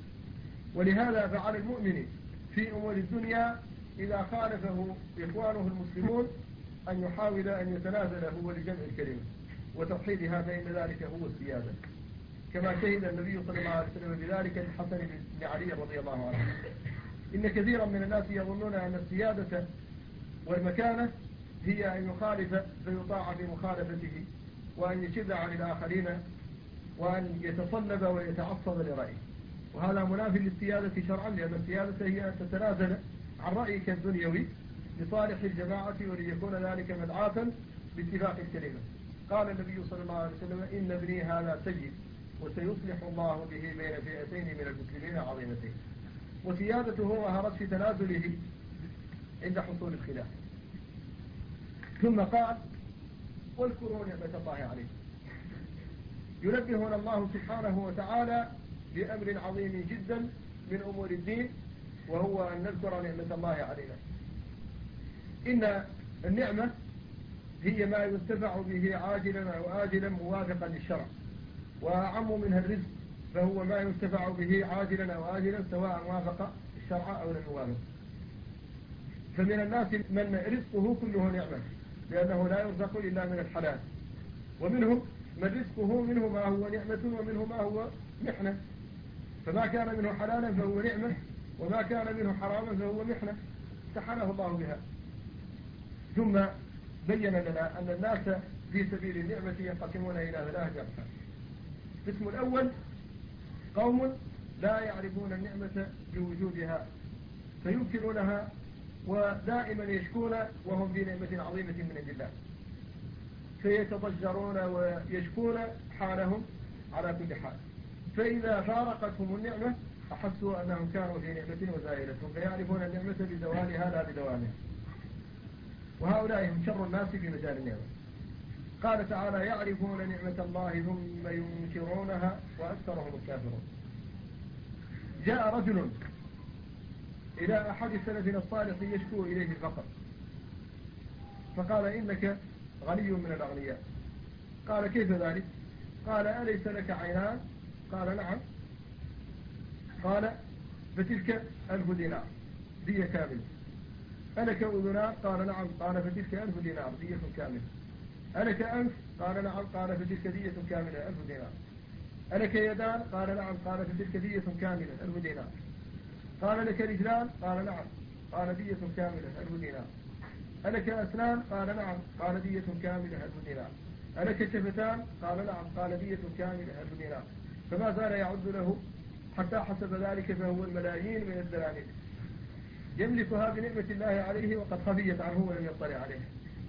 ولهذا فعلى المؤمن في أمور الدنيا إذا خالفه إخوانه المسلمون أن يحاول أن يتنازل هو لجمع الكلمة وتوحيدها، فإن ذلك هو السيادة، كما شهد النبي صلى الله عليه وسلم بذلك للحسن بن علي رضي الله عنه. إن كثيرا من الناس يظنون أن السيادة والمكانة هي أن يخالف فيطاع في مخالفته، وأن يشد عن الآخرين، وأن يتصلب ويتعصب لرأيه. وهذا منافي للسيادة شرعا، لأن السيادة هي أن تتنازل عن رأيك الدنيوي لصالح الجماعة وليكون ذلك مدعاة باتفاق الكلمة. قال النبي صلى الله عليه وسلم: إن ابني هذا سيد وسيصلح الله به بين فئتين من المسلمين عظيمتين. وسيادته ظهرت في تنازله عند حصول الخلاف. ثم قال: واذكروا نعمة الله عليكم. ينبهنا الله سبحانه وتعالى بأمر عظيم جدا من أمور الدين، وهو أن نذكر نعمة الله علينا. إن النعمة هي ما ينتفع به عاجلا أو آجلا موافقا للشرع، وأعم منها الرزق، فهو ما ينتفع به عاجلا أو آجلا سواء وافق الشرع أو لم يوافق. فمن الناس من رزقه كله نعمة، لأنه لا يرزق إلا من الحلال، ومنهم من رزقه منه ما هو نعمة ومنه ما هو محنة، فما كان منه حلالا فهو نعمة، وما كان منه حراما فهو محنة امتحنه الله بها. ثم بين لنا أن الناس في سبيل النعمة ينقسمون إلى ثلاثة أقسام. القسم الأول قوم لا يعرفون النعمة بوجودها فينكرونها ودائما يشكون وهم في نعمة عظيمة من عند الله، فيتضجرون ويشكون حالهم على كل حال. فإذا فارقتهم النعمة أحسوا أنهم كانوا في نعمة وزائلتهم، فيعرفون النعمة بزوالها لا بدوامها. وهؤلاء هم شر الناس في مجال النعمة. قال تعالى: يعرفون نعمة الله ثم ينكرونها وأكثرهم الكافرون. جاء رجل إلى أحد سلفنا الصالح يشكو إليه الفقر، فقال: إنك غني من الأغنياء. قال: كيف ذلك؟ قال: أليس لك عينان؟ قال: نعم. قال: فتلك 1000 دينار دية كاملة. ألك أذنان؟ قال: نعم. قال: فتلك 1000 دينار دية كاملة. ألك أنف؟ قال: نعم. قال: فتلك دية كاملة 1000 دينار. ألك يدان؟ قال: نعم. قال: فتلك دية كاملة 1000 دينار. قال: لك رجلان؟ قال: نعم. قال: دية كاملة 1000 دينار. ألك أسنان؟ قال: نعم. قال: دية كاملة 1000 دينار. ألك شفتان؟ قال: نعم. قال: دية كاملة 1000 دينار. فما زال يعد له حتى حسب ذلك فهو الملايين من الدنانير يملكها بنعمة الله عليه وقد خفيت عنه ولم يطلع عليه.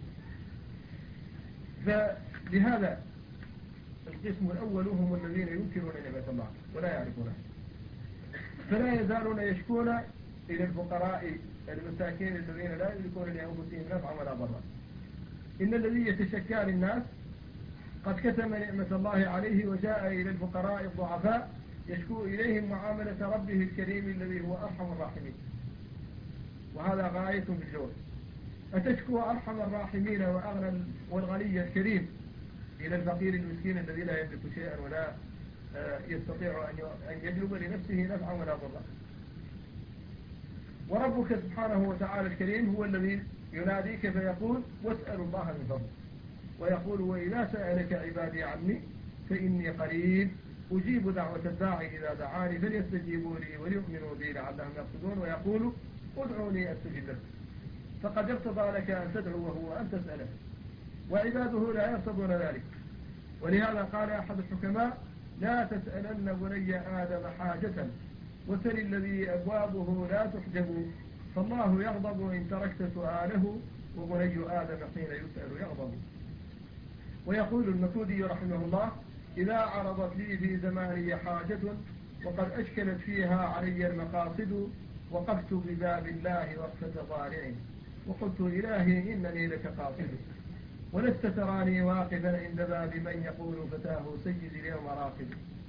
فلهذا القسم الأول هم الذين ينكرون نعمة الله ولا يعرفونها، فلا يزالون يشكون إلى الفقراء المساكين الذين لا يملكون لأنفسهم نفعا ولا ضرا. إن الذي يتشكى للناس قد كتم نعمة الله عليه وجاء إلى الفقراء الضعفاء يشكو إليهم معاملة ربه الكريم الذي هو أرحم الراحمين، وهذا غاية في الجود. أتشكو أرحم الراحمين وأغنى والغني الكريم إلى الفقير المسكين الذي لا يملك شيئا ولا يستطيع أن يجلب لنفسه نفعا ولا ضرا. وربك سبحانه وتعالى الكريم هو الذي يناديك فيقول واسأل الله من فضله، ويقول وإذا سألك عبادي عني فإني قريب أجيب دعوة الداعي إذا دعاني فليستجيبوا لي وليؤمنوا بي لعلهم يرشدون، ويقول ادعوني أستجب لكم. فقد اقتضى لك أن تدعو وهو أن تسأله، وعباده لا يرتضون ذلك. ولهذا قال أحد الحكماء لا تسألن بني آدم حاجة وسل الذي أبوابه لا تحجب، فالله يغضب إن تركت سؤاله وبني آدم حين يسأل يغضب. ويقول المكودي رحمه الله إذا عرضت لي في زماني حاجة وقد أشكلت فيها علي المقاصد وقفت بباب الله وقفة ضارع وقلت إلهي إنني لك قاصد، ولست تراني واقفا عند باب من يقول فتاه سيدي اليوم راقد.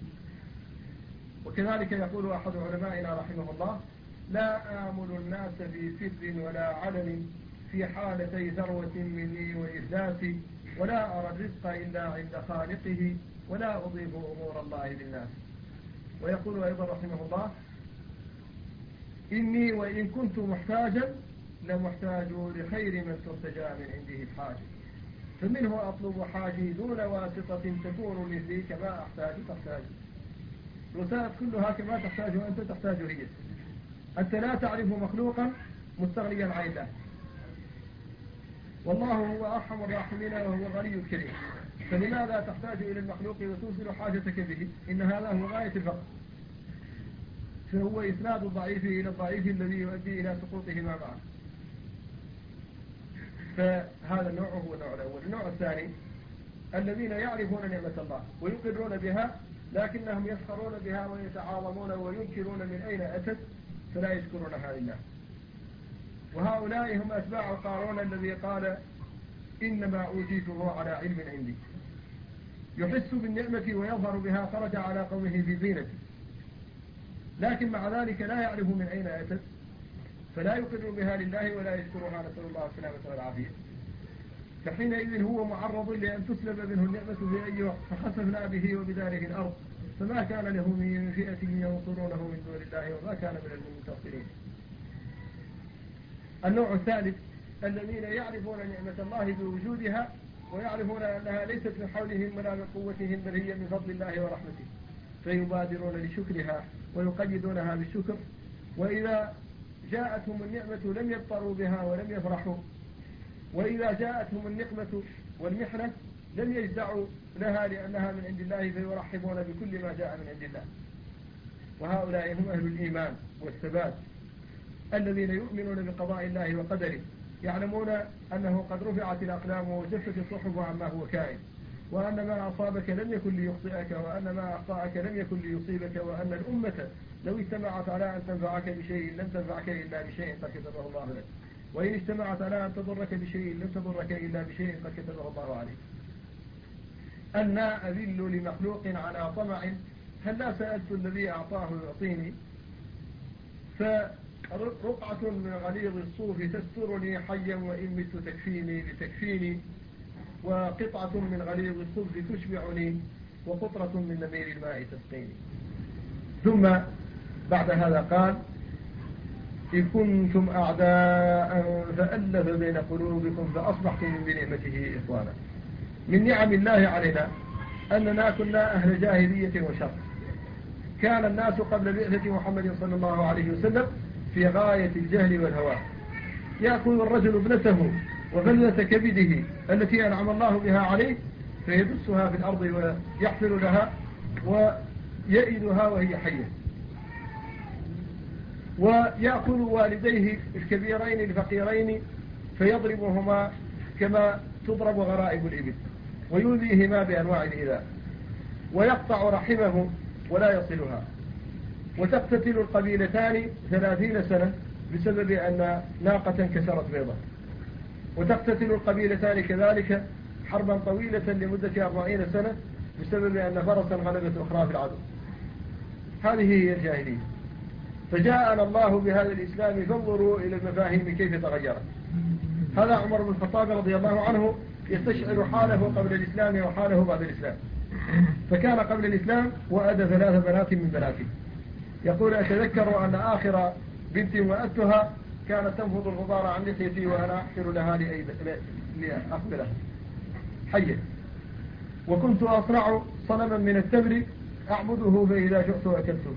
وكذلك يقول أحد علمائنا رحمه الله لا آمل الناس في سر ولا علن في حالتي ثروة مني وإفلاسي، ولا أرى الرزق إلا عند خالقه ولا أضيف أمور الله للناس. ويقول أيضا رحمه الله إني وإن كنت محتاجا لمحتاج لخير من ترتجى من عنده الحاجة، فمنه أطلب حاجي دون واسطة تكون مثلي كما أحتاج تحتاج. الوسائط كلها كما تحتاج وأنت تحتاج هي. أنت لا تعرف مخلوقا مستغنيا عن الله، والله هو أرحم الراحمين وهو الغني الكريم، فلماذا تحتاج إلى المخلوق وتوصل حاجتك به؟ إن هذا هو غاية الفقر، فهو إسناد الضعيف إلى الضعيف الذي يؤدي إلى سقوطه ما معه. فهذا النوع هو النوع الأول. النوع الثاني الذين يعرفون نعمة الله ويقرون بها لكنهم يسخرون بها ويتعاظمون وينكرون من أين أتت فلا يشكرونها لله. وهؤلاء هم أتباع قارون الذي قال إنما أوتيته على علم عندي، يحس بالنعمة ويظهر بها خرج على قومه في زينته، لكن مع ذلك لا يعرف من أين أتت فلا يقر بها لله ولا يشكرها، نسأل الله السلامة والعافية. فحينئذ هو معرض لأن تسلب منه النعمة في أي وقت، فخسفنا به وبداره الأرض فما كان له من فئة ينصرونه من دون الله وما كان من المنتصرين. النوع الثالث الذين يعرفون نعمة الله بوجودها ويعرفون أنها ليست من حولهم ولا من قوتهم بل هي من فضل الله ورحمته، فيبادرون لشكرها ويقيدونها بالشكر، وإذا جاءتهم النعمة لم يضطروا بها ولم يفرحوا، وإذا جاءتهم النقمة والمحنة لم يجزعوا لها لأنها من عند الله فيرحبون بكل ما جاء من عند الله. وهؤلاء هم أهل الإيمان والثبات الذين يؤمنون بقضاء الله وقدره، يعلمون أنه قد رفعت الأقلام وجفت الصحف عما هو كائن، وأن ما أصابك لم يكن ليخطئك، وأن ما أخطأك لم يكن ليصيبك، وأن الأمة لو اجتمعت على أن تنفعك بشيء لم تنفعك إلا بشيء قد كتبه الله لك، وإن اجتمعت على أن تضرك بشيء لم تضرك إلا بشيء قد كتبه الله عليك. أنا أذل لمخلوق على طمع هل لا سألت الذي أعطاه يعطيني، فرقعة من غليظ الصوف تسترني حيا وإن مت تكفيني لتكفيني، وقطعة من غليظ الخبز تشبعني وقطرة من نمير الماء تسقيني. ثم بعد هذا قال إن كنتم أعداء فألف بين قلوبكم فأصبحتم بنعمته إخوانا. من نعم الله علينا أننا كنا أهل جاهلية وشر، كان الناس قبل بعثة محمد صلى الله عليه وسلم في غاية الجهل والهوى، يأخذ الرجل ابنته وفلة كبده التي أنعم الله بها عليه فيدسها في الأرض ويحفر لها ويئدها وهي حية، ويأخذ والديه الكبيرين الفقيرين فيضربهما كما تضرب غرائب الإبل ويؤذيهما بأنواع الإيذاء، ويقطع رحمه ولا يصلها، وتقتتل القبيلتان 30 سنة بسبب أن ناقة كسرت بيضة، وتقتتل القبيلتان كذلك حربا طويلة لمدة 40 سنة بسبب أن فرسا غلبت أخرى في العدو. هذه هي الجاهلية. فجاءنا الله بهذا الإسلام فانظروا إلى المفاهيم كيف تغيرت. هذا عمر بن الخطاب رضي الله عنه يستشعر حاله قبل الإسلام وحاله بعد الإسلام. فكان قبل الإسلام وأدى 3 بنات من بناته. يقول أتذكر أن آخر بنت وأدتها كانت تنفض الغبار عن لحيتي وأنا أحفر لها لأقبلها حيا. وكنت أصنع صنما من التمر أعبده فإذا شئت أكلته.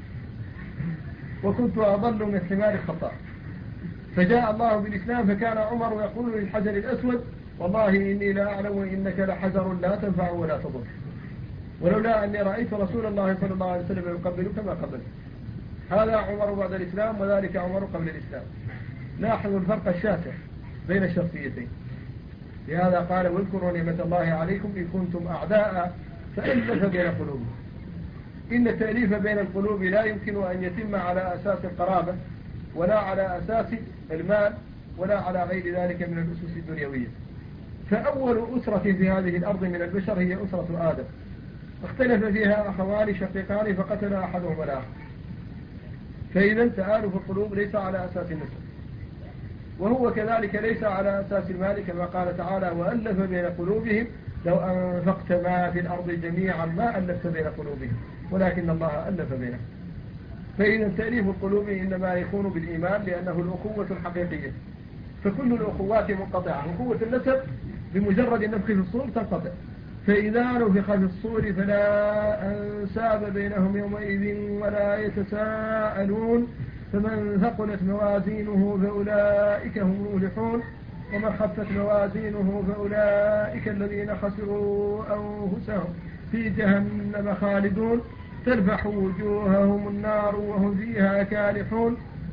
وكنت أضل من حمار الخطاء. فجاء الله بالإسلام فكان عمر يقول للحجر الأسود والله إني لا أعلم إنك لحجر لا تنفع ولا تضر، ولولا أني رأيت رسول الله صلى الله عليه وسلم يقبلك ما قبلت. هذا عمر بعد الإسلام وذلك عمر قبل الإسلام. لاحظوا الفرق الشاسع بين الشخصيتين. لهذا قال واذكروا نعمة الله عليكم إن كنتم أعداء فألف بين قلوبكم. إن التأليف بين القلوب لا يمكن أن يتم على أساس القرابة ولا على أساس المال ولا على غير ذلك من الأسس الدنيوية. فأول أسرة في هذه الأرض من البشر هي أسرة آدم، اختلف فيها أخوان شقيقان فقتل أحدهما الآخر. فإذا تآلف القلوب ليس على أساس النسب، وهو كذلك ليس على أساس المال كما قال تعالى وألف بين قلوبهم لو أنفقت ما في الأرض جميعا ما ألفت بين قلوبهم ولكن الله ألف بينهم. فإذا تأليف القلوب إنما يكون بالإيمان لأنه الأخوة الحقيقية. فكل الأخوات منقطعة. أخوة النسب بمجرد النفخ في الصور تنقطع. فإذا نفخ في الصور فلا أنساب بينهم يومئذ ولا يتساءلون فمن ثقلت موازينه فأولئك هم المفلحون ومن خفت موازينه فأولئك الذين خسروا أنفسهم في جهنم خالدون تلفح وجوههم النار وهم فيها كالحون.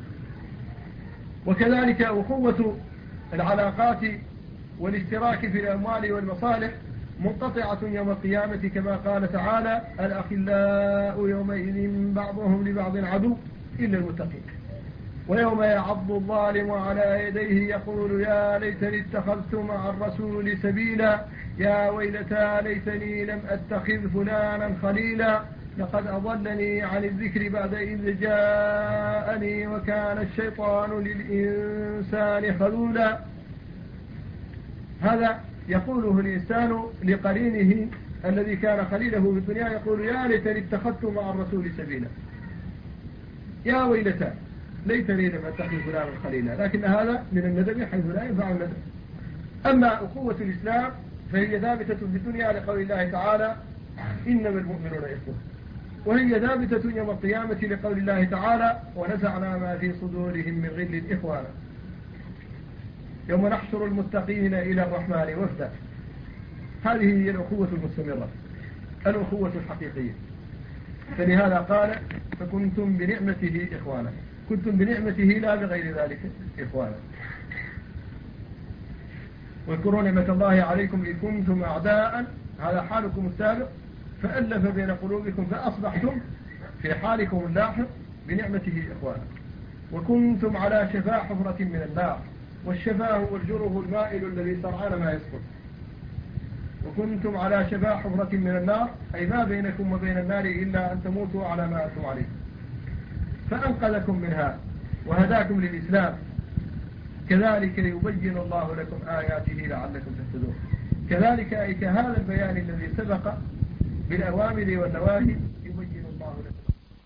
وكذلك أخوة العلاقات والاشتراك في الأموال والمصالح منقطعة يوم القيامة كما قال تعالى الأخلاء يومئذ بعضهم لبعض عدو إلا المتقين. ويوم يعض الظالم على يديه يقول يا ليتني اتخذت مع الرسول سبيلا يا ويلتى ليتني لم أتخذ فلانا خليلا لقد أضلني عن الذكر بعد إذ جاءني وكان الشيطان للإنسان خذولا. هذا يقوله الإنسان لقرينه الذي كان خليله في الدنيا يقول يا ليتني اتخذت مع الرسول سبيلا يا ويلتى ليتني لم أتخذ فلانا خليلا. لكن هذا من الندب حيث لا ينفع الندب. أما أخوة الإسلام فهي ثابتة في الدنيا لقول الله تعالى إنما المؤمنون إخوة، وهي ثابتة يوم القيامة لقول الله تعالى ونزعنا ما في صدورهم من غل إخوانا يوم نحشر المتقين إلى الرحمن وفدا. هذه هي الأخوة المستمرة الأخوة الحقيقية. فلهذا قال فكنتم بنعمته إخوانا. كنتم بنعمته لا بغير ذلك إخوانا. واذكروا نعمة الله عليكم إذ كنتم أعداء هذا حالكم السابق فألف بين قلوبكم فأصبحتم في حالكم اللاحق بنعمته إخوانا. وكنتم على شفا حفرة من النار والشفا هو الجره المائل الذي سرعان ما يسقط. وكنتم على شفا حفرة من النار أي ما بينكم وبين النار إلا أن تموتوا على ما أنتم عليه فأنقذكم منها وهداكم للإسلام. كذلك يبين الله لكم آياته لعلكم تهتدون. كذلك أي كهذا البيان الذي سبق بالأوامر والنواهي يبين الله لكم.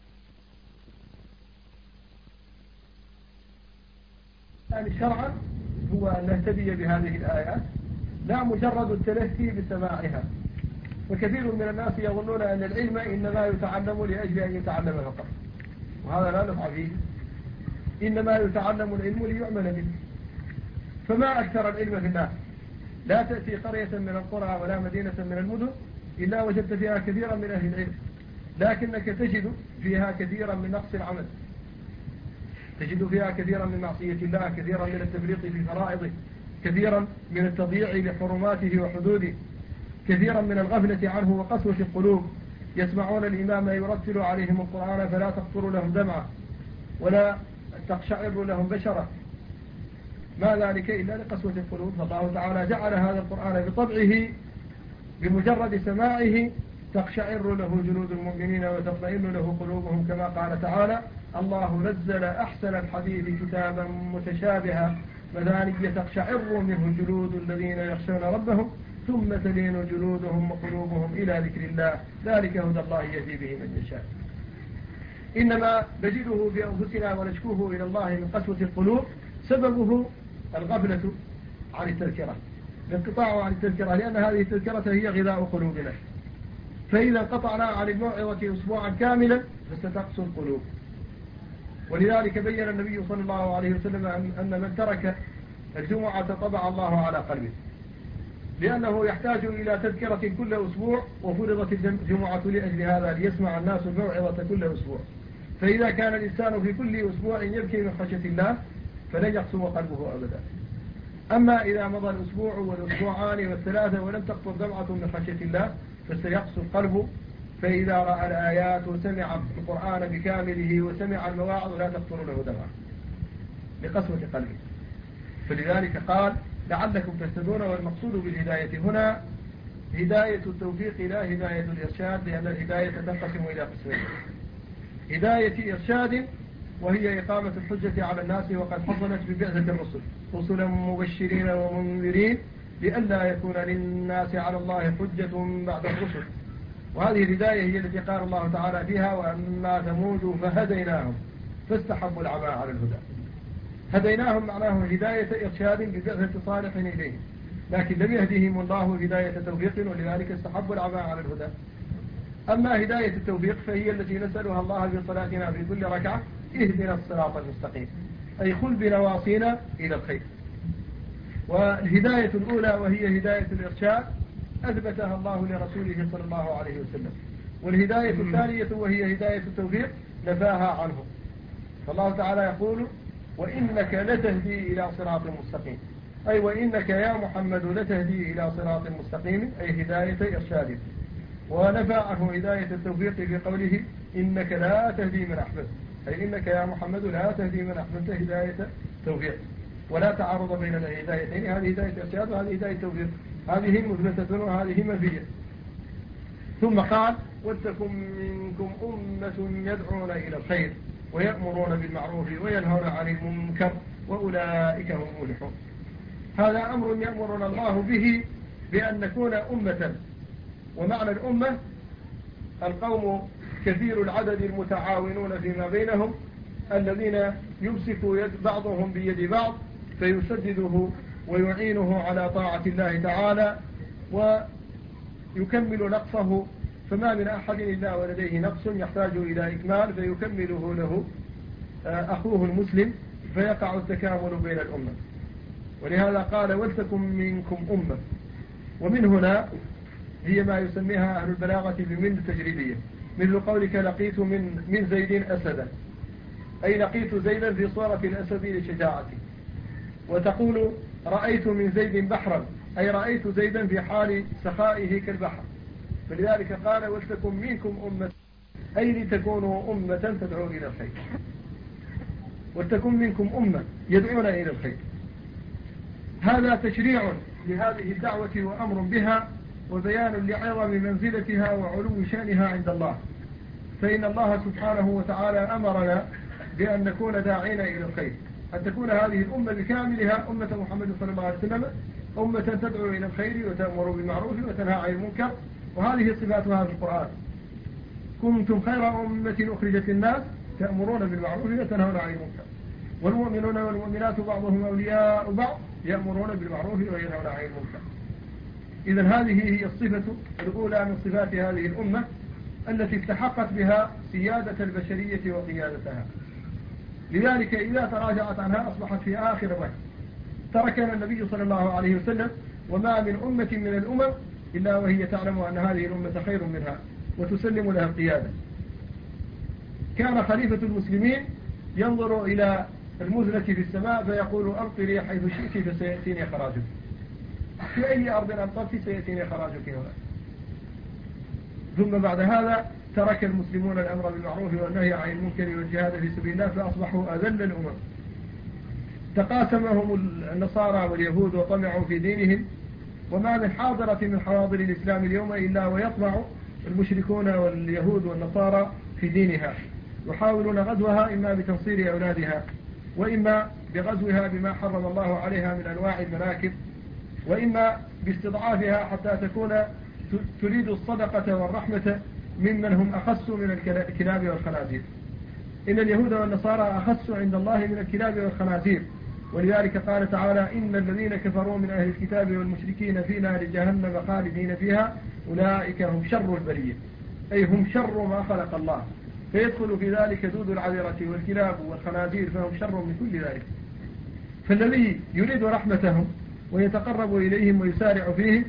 يعني شرعا هو أن نهتدي بهذه الآيات لا مجرد التلهي بسماعها. وكثير من الناس يظنون أن العلم إنما يتعلم لأجل أن يتعلم فقط، وهذا لا نفع فيه. إنما يتعلم العلم ليعمل به. فما أكثر العلم في الناس. لا تأتي قرية من القرى ولا مدينة من المدن إلا وجدت فيها كثيرا من أهل العلم، لكنك تجد فيها كثيرا من نقص العمل، تجد فيها كثيرا من معصية الله، كثيرا من التفريط في فرائضه، كثيرا من التضييع لحرماته وحدوده، كثيرا من الغفلة عنه وقسوة القلوب. يسمعون الإمام يرتل عليهم القرآن فلا تقطر لهم دمعة ولا تقشعر لهم بشرة، ما ذلك إلا لقسوة القلوب. فالله تعالى جعل هذا القرآن بطبعه بمجرد سماعه تقشعر له جلود المؤمنين وتطمئن له قلوبهم، كما قال تعالى: الله نزل أحسن الحديث كتابا متشابها مثانية تقشعر منه جلود الذين يخشون ربهم ثم تلين جلودهم وقلوبهم إلى ذكر الله، ذلك هدى الله يهدي به من يشاء. إنما نجده بأنفسنا ونشكوه إلى الله من قسوة القلوب سببه الغفلة عن التذكرة، الانقطاع عن التذكرة، لأن هذه التذكرة هي غذاء قلوبنا. فإذا انقطعنا عن الموعظة أسبوعا كاملا فستقسو القلوب. ولذلك بين النبي صلى الله عليه وسلم أن من ترك الجمعة طبع الله على قلبه، لأنه يحتاج إلى تذكرة كل أسبوع، وفرضت الجمعة لأجل هذا ليسمع الناس الموعظة كل أسبوع. فإذا كان الإنسان في كل أسبوع يبكي من خشية الله فلن يقسو قلبه أبدا. أما إذا مضى الأسبوع والأسبوعان والثلاثة ولم تقطر دمعة من خشية الله فسيقسو القلب. فإذا رأى الآيات وسمع القرآن بكامله وسمع المواعظ لا تقطر له دمعة لقسوة قلبه. فلذلك قال: لعلكم تهتدون. والمقصود بالهداية هنا هداية التوفيق لا هداية الإرشاد، لأن الهداية تنقسم إلى قسمين: هداية إرشاد وهي إقامة الحجة على الناس، وقد حصلت ببعثة الرسل رسلا مبشرين ومنذرين لئلا يكون للناس على الله حجة بعد الرسل. وهذه الهداية هي التي قال الله تعالى فيها: وأما ثمود فهديناهم فاستحبوا العمى على الهدى. هديناهم معناه هداية إرشاد ببعثة صالح إليه، لكن لم يهديهم الله هداية توفيق، ولذلك استحبوا العمى على الهدى. أما هداية التوفيق فهي التي نسألها الله في صلاتنا في كل ركعة: اهدنا الصراط المستقيم، أي خذ بنواصينا إلى الخير. والهداية الأولى وهي هداية الإرشاد أثبتها الله لرسوله صلى الله عليه وسلم. والهداية الثانية وهي هداية التوفيق نفاها عنه. فالله تعالى يقول: وإنك لتهدي إلى صراط مستقيم، أي وإنك يا محمد لتهدي إلى صراط مستقيم، أي هداية إرشاد. ونفى عنه هداية التوفيق بقوله: إنك لا تهدي من أحببت، أي إنك يا محمد لا تهدي من أحببت هداية توفيق. ولا تعارض بين الهدايتين، هذه هداية إرشاد وهذه هداية توفيق، هذه مثبتة وهذه منفية. ثم قال: ولتكن منكم أمة يدعون إلى الخير ويأمرون بالمعروف وينهون عن المنكر وأولئك هم المفلحون. هذا أمر يأمرنا الله به بأن نكون أمة. ومعنى الأمة القوم كثير العدد المتعاونون فيما بينهم، الذين يمسك يد بعضهم بيد بعض فيسدده ويعينه على طاعة الله تعالى ويكمل نقصه. فما من أحد إلا ولديه نقص يحتاج إلى إكمال فيكمله له أخوه المسلم، فيقع التكامل بين الأمة. ولهذا قال: ولتكن منكم أمة. ومن هنا هي ما يسميها أهل البلاغة بمن التجريبية، مثل قولك: لقيت من زيد أسدا، أي لقيت زيدا في صورة الأسد لشجاعته. وتقول: رأيت من زيد بحرا، أي رأيت زيدا في حال سخائه كالبحر. فلذلك قال: ولتكن منكم أمة، أي لتكونوا أمة تدعو إلى الخير. ولتكن منكم أمة يدعون إلى الخير. هذا تشريع لهذه الدعوة وأمر بها وبيان لعظم منزلتها وعلو شأنها عند الله. فإن الله سبحانه وتعالى أمرنا بأن نكون داعين إلى الخير، أن تكون هذه الأمة بكاملها أمة محمد صلى الله عليه وسلم أمة تدعو إلى الخير وتأمر بالمعروف وتنهى عن المنكر. وهذه صفاتها في القرآن: كنتم خير أمة أخرجت الناس تأمرون بالمعروف وتنهون عن المنكر والمؤمنون والمؤمنات بعضهم أولياء بعض يأمرون بالمعروف وينهون عن المنكر. إذن هذه هي الصفة الأولى من صفات هذه الأمة التي استحقت بها سيادة البشرية وقيادتها. لذلك إذا تراجعت عنها أصبحت في آخر وقت. تركنا النبي صلى الله عليه وسلم: وما من أمة من الأمم إلا وهي تعلم أن هذه الأمة خير منها وتسلم لها القيادة. كان خليفة المسلمين ينظر إلى المزنة في السماء فيقول: أمطري حيث شئت فسيأتيني خراجك. في أي أرض أمطرت سيأتيني خراجك هنا. ثم بعد هذا ترك المسلمون الأمر بالمعروف والنهي عن المنكر والجهاد في سبيل الله فأصبحوا أذل الأمم. تقاسمهم النصارى واليهود وطمعوا في دينهم، وما من حاضرة من حواضر الإسلام اليوم إلا ويطمع المشركون واليهود والنصارى في دينها، يحاولون غزوها إما بتنصير أولادها، وإما بغزوها بما حرم الله عليها من أنواع المناكب، وإما باستضعافها حتى تكون تريد الصدقة والرحمة ممن هم أخص من الكلاب والخنازير. إن اليهود والنصارى أخص عند الله من الكلاب والخنازير، ولذلك قال تعالى: إن الذين كفروا من أهل الكتاب والمشركين في نار جهنم خالدين فيها أولئك هم شر البرية، أي هم شر ما خلق الله، فيدخل في ذلك دود العذرة والكلاب والخنازير، فهم شر من كل ذلك. فالذي يريد رحمتهم ويتقرب إليهم ويسارع فيهم،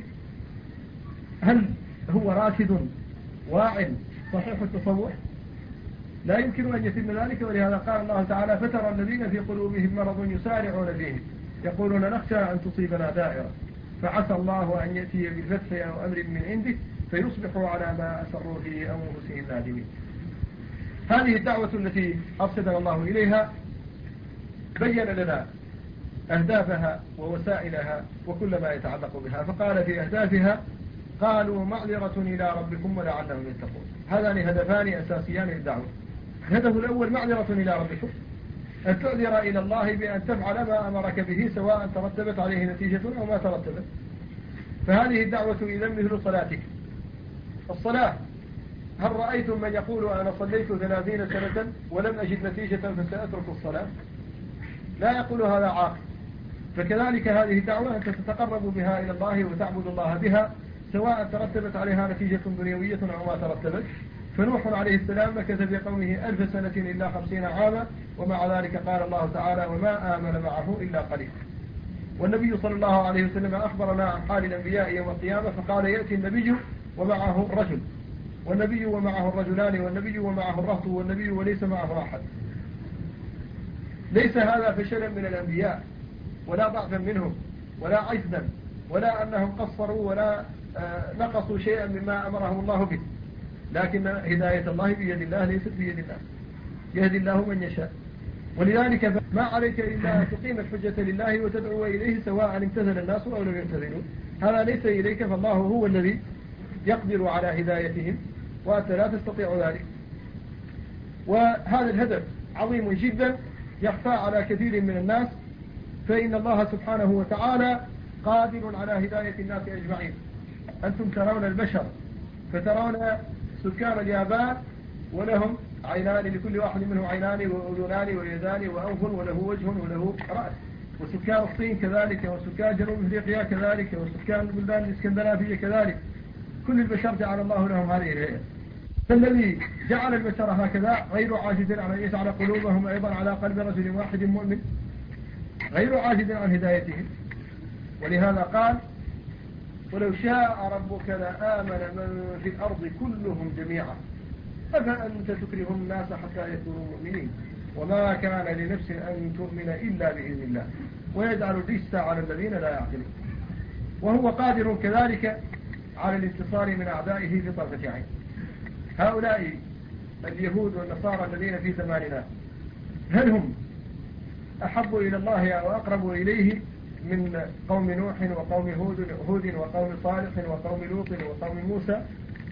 هل هو راشد واع صحيح التصور؟ لا يمكن أن يتم ذلك. ولهذا قال الله تعالى: فترى الذين في قلوبهم مرض يسارعون فيهم يقولون نخشى أن تصيبنا دائرة فعسى الله أن يأتي بالفتح أو أمر من عنده فيصبحوا على ما أسروا في أنفسهم نادمين. هذه الدعوة التي أرشدنا الله إليها بين لنا أهدافها ووسائلها وكل ما يتعلق بها، فقال في أهدافها: قالوا معذرة إلى ربكم ولعلهم يتقون. هذان هدفان أساسيان للدعوة. الهدف الأول معذرة إلى ربكم، أن تعذر إلى الله بأن تفعل ما أمرك به سواء ترتبت عليه نتيجة أو ما ترتبت. فهذه الدعوة إذا مثل صلاتك. الصلاة، هل رأيتم من يقول أنا صليت 30 سنة ولم أجد نتيجة فسأترك الصلاة؟ لا يقول هذا عاقل. فكذلك هذه الدعوة أنت تتقرب بها إلى الله وتعبد الله بها سواء ترتبت عليها نتيجة دنيوية أو ما ترتبت. فنوح عليه السلام مكث في قومه 1000 سنة إلا 50 عاما، ومع ذلك قال الله تعالى: وما آمن معه إلا قليل. والنبي صلى الله عليه وسلم أخبرنا عن حال الأنبياء يوم القيامة فقال: يأتي النبي ومعه الرجل، والنبي ومعه الرجلان، والنبي ومعه الرهط، والنبي وليس معه أحد. ليس هذا فشلا من الأنبياء ولا ضعفا منهم ولا عجزا ولا أنهم قصروا ولا نقصوا شيئا مما أمرهم الله به، لكن هداية الله بيد الله ليست بيد الله، يهدي الله من يشاء. ولذلك ما عليك إلا أن تقيم الحجة لله وتدعو إليه سواء امتثل الناس أو لم يمتثلوا. هذا ليس إليك، فالله هو الذي يقدر على هدايتهم وأنت لا تستطيع ذلك. وهذا الهدف عظيم جدا يخفى على كثير من الناس، فإن الله سبحانه وتعالى قادر على هداية الناس أجمعين. أنتم ترون البشر فترون سكان اليابان ولهم عينان، لكل واحد منهم عينان وأذنان ويدان وأنف وله وجه وله رأس، وسكان الصين كذلك، وسكان جنوب أفريقيا كذلك، وسكان البلدان الإسكندنافية كذلك. كل البشر جعل الله لهم هذه الهيئة. فالذي جعل البشر هكذا غير عاجز عن أن يجعل قلوبهم أيضا على قلب رجل واحد مؤمن، غير عاجز عن هدايتهم. ولهذا قال: ولو شاء ربك لآمن من في الأرض كلهم جميعا أفأنت تكره الناس حتى يكونوا مؤمنين وما كان لنفس أن تؤمن إلا بإذن الله ويجعل الرجس على الذين لا يعقلون. وهو قادر كذلك على الانتصار من أعدائه في طرفة عين. هؤلاء اليهود والنصارى الذين في زماننا هل هم أحب إلى الله أو أقرب إليه من قوم نوح وقوم هود وقوم صالح وقوم لوط وقوم موسى؟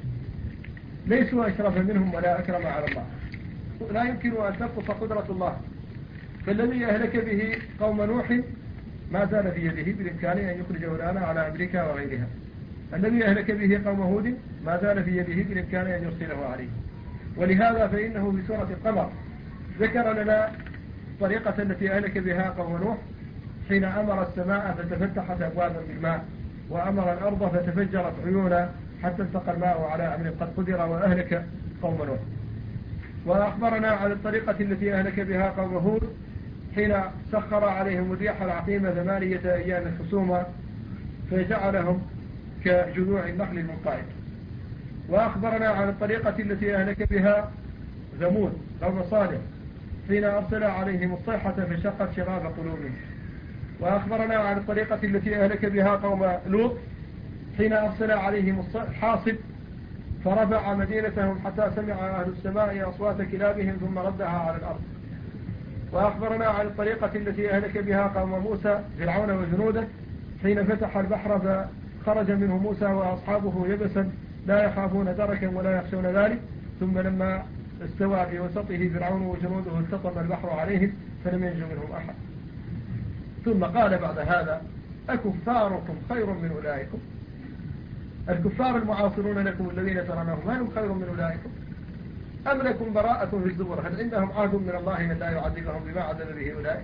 ليسوا أشرف منهم ولا أكرم على الله. لا يمكن أن تنقص قدرة الله. فالذي أهلك به قوم نوح ما زال في يده، بالإمكان أن يخرجه الآن على أمريكا وغيرها. الذي أهلك به قوم هود ما زال في يده، بالإمكان أن يرسله عليه. ولهذا فإنه في سورة القمر ذكر لنا الطريقة التي أهلك بها قوم نوح حين أمر السماء فتفتحت أبوابا بالماء، وأمر الأرض فتفجرت عيونا حتى التقى الماء على أمر قد قدر وأهلك قوم نوح. وأخبرنا عن الطريقة التي أهلك بها قوم هود حين سخر عليهم الريح العقيمة 8 أيام خصوما فجعلهم كجذوع النخل المنقعد. وأخبرنا عن الطريقة التي أهلك بها ثمود قوم صالح حين أرسل عليهم الصيحة فشقت شغاب قلوبهم. وأخبرنا عن الطريقة التي أهلك بها قوم لوط حين أرسل عليهم الحاصب فرفع مدينتهم حتى سمع أهل السماء أصوات كلابهم ثم ردها على الأرض. وأخبرنا عن الطريقة التي أهلك بها قوم موسى فرعون وجنوده حين فتح البحر فخرج منه موسى وأصحابه يبسا لا يخافون دركا ولا يخشون ذلك، ثم لما استوى في وسطه فرعون وجنوده التطم البحر عليهم فلم ينجو منهم أحد. ثم قال بعد هذا: أكفاركم خير من أولئكم؟ الكفار المعاصرون لكم الذين ترونهم ما هم خير من أولئكم؟ أم لكم براءة في الزبر؟ هل عندهم عهد من الله من لا يعذبهم بما عذب به أولئك؟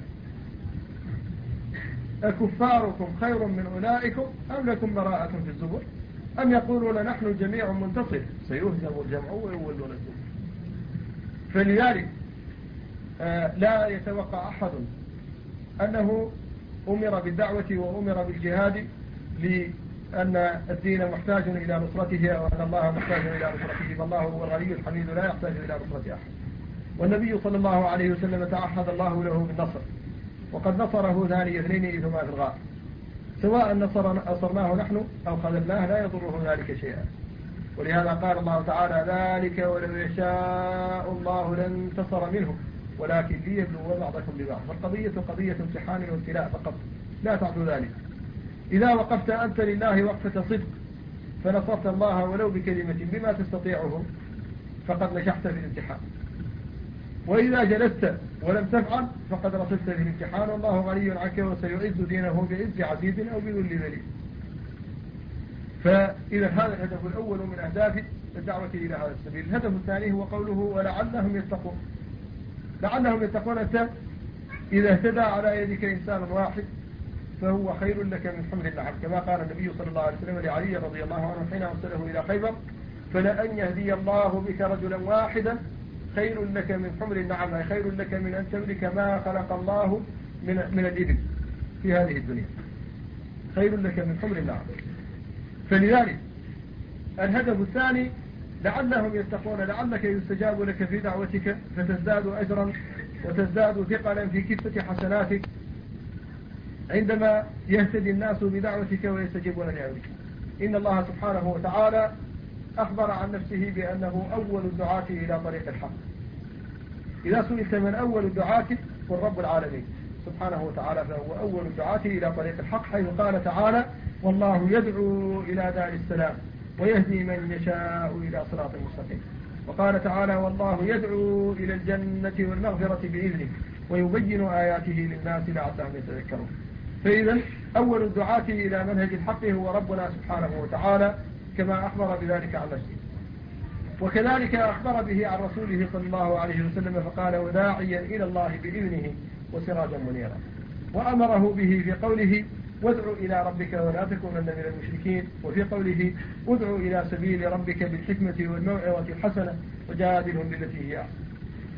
أكفاركم خير من أولئكم أم لكم براءة في الزبر؟ أم يقولون نحن جميع منتصر سيهزم الجمع ويولون الزبر. فلذلك لا يتوقع أحد أنه أمر بالدعوة وأمر بالجهاد لأن الدين محتاج إلى نصرته أو أن الله محتاج إلى نصرته، فالله هو الغني الحميد لا يحتاج إلى نصرة أحد. والنبي صلى الله عليه وسلم تعهد الله له بالنصر، وقد نصره ثاني اثنين إذ هما في الغار، سواء نصرناه نحن أو خذلناه لا يضره ذلك شيئا. ولهذا قال الله تعالى: ذلك ولو يشاء الله لانتصر منهم ولكن ليبلو بعضكم ببعض. فالقضية قضية امتحان وابتلاء فقط، لا تعد ذلك. إذا وقفت أنت لله وقفة صدق فنصرت الله ولو بكلمة بما تستطيعه فقد نجحت في الامتحان، وإذا جلست ولم تفعل فقد رصدت في الامتحان، والله غني عنك وسيعز دينه بعز عزيز أو بذل ذليل. فإذا هذا الهدف الأول من أهداف الدعوة إلى هذا السبيل. الهدف الثاني هو قوله: ولعلهم يتقون. لعلهم يتقون، أنت إذا اهتدى على يدك إنسان واحد فهو خير لك من حمل النعم، كما قال النبي صلى الله عليه وسلم لعلي رضي الله عنه حين أرسله إلى خيبر: فلأن يهدي الله بك رجلا واحدا خير لك من حمل النعم، أي خير لك من أن تملك ما خلق الله من الإبل في هذه الدنيا، خير لك من حمل النعم. فلذلك الهدف الثاني: لعلهم يتقون، لعلك يستجاب لك في دعوتك فتزداد أجرا وتزداد ثقلا في كفة حسناتك عندما يهتدي الناس بدعوتك ويستجيبون لأمرك. إن الله سبحانه وتعالى أخبر عن نفسه بأنه أول الدعاة إلى طريق الحق. إذا سئلت من أول الدعاة قل رب العالمين سبحانه وتعالى، فهو أول الدعاة إلى طريق الحق، حيث قال تعالى: والله يدعو إلى دار السلام ويهدي من يشاء إلى صراط مستقيم. وقال تعالى: والله يدعو إلى الجنة والمغفرة بإذنه ويبين آياته للناس لعلهم يتذكرون. فإذا أول الدعاة إلى منهج الحق هو ربنا سبحانه وتعالى، كما أخبر بذلك عن نفسه. وكذلك أخبر به عن رسوله صلى الله عليه وسلم فقال: وداعيا إلى الله بإذنه وسراجا منيرا. وأمره به في قوله: وادع إلى ربك ولا تكونن من المشركين، وفي قوله: ادع إلى سبيل ربك بالحكمة والموعظة الحسنة وجادلهم بالتي هي أحسن.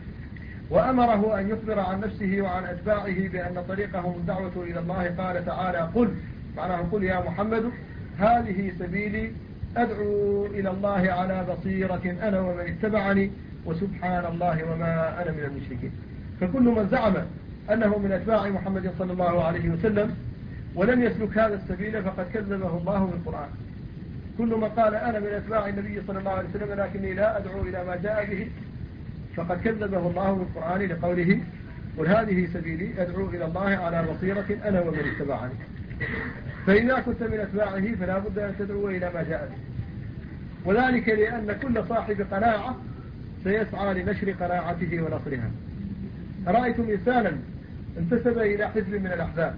وأمره أن يخبر عن نفسه وعن أتباعه بأن طريقهم الدعوة إلى الله. قال تعالى: قل، معناه قل يا محمد هذه سبيلي أدعو إلى الله على بصيرة أنا ومن اتبعني وسبحان الله وما أنا من المشركين. فكل من زعم أنه من أتباع محمد صلى الله عليه وسلم ولم يسلك هذا السبيل فقد كذبه الله بالقرآن. كل من قال أنا من أتباع النبي صلى الله عليه وسلم لكني لا أدعو إلى ما جاء به فقد كذبه الله بالقرآن لقوله: قل هذه سبيلي أدعو إلى الله على بصيرة أنا ومن اتبعني. فإذا كنت من أتباعه فلا بد أن تدعو إلى ما جاء به، وذلك لأن كل صاحب قناعة سيسعى لنشر قناعته ونصرها. رأيتم إنسانا انتسب إلى حزب من الأحزاب،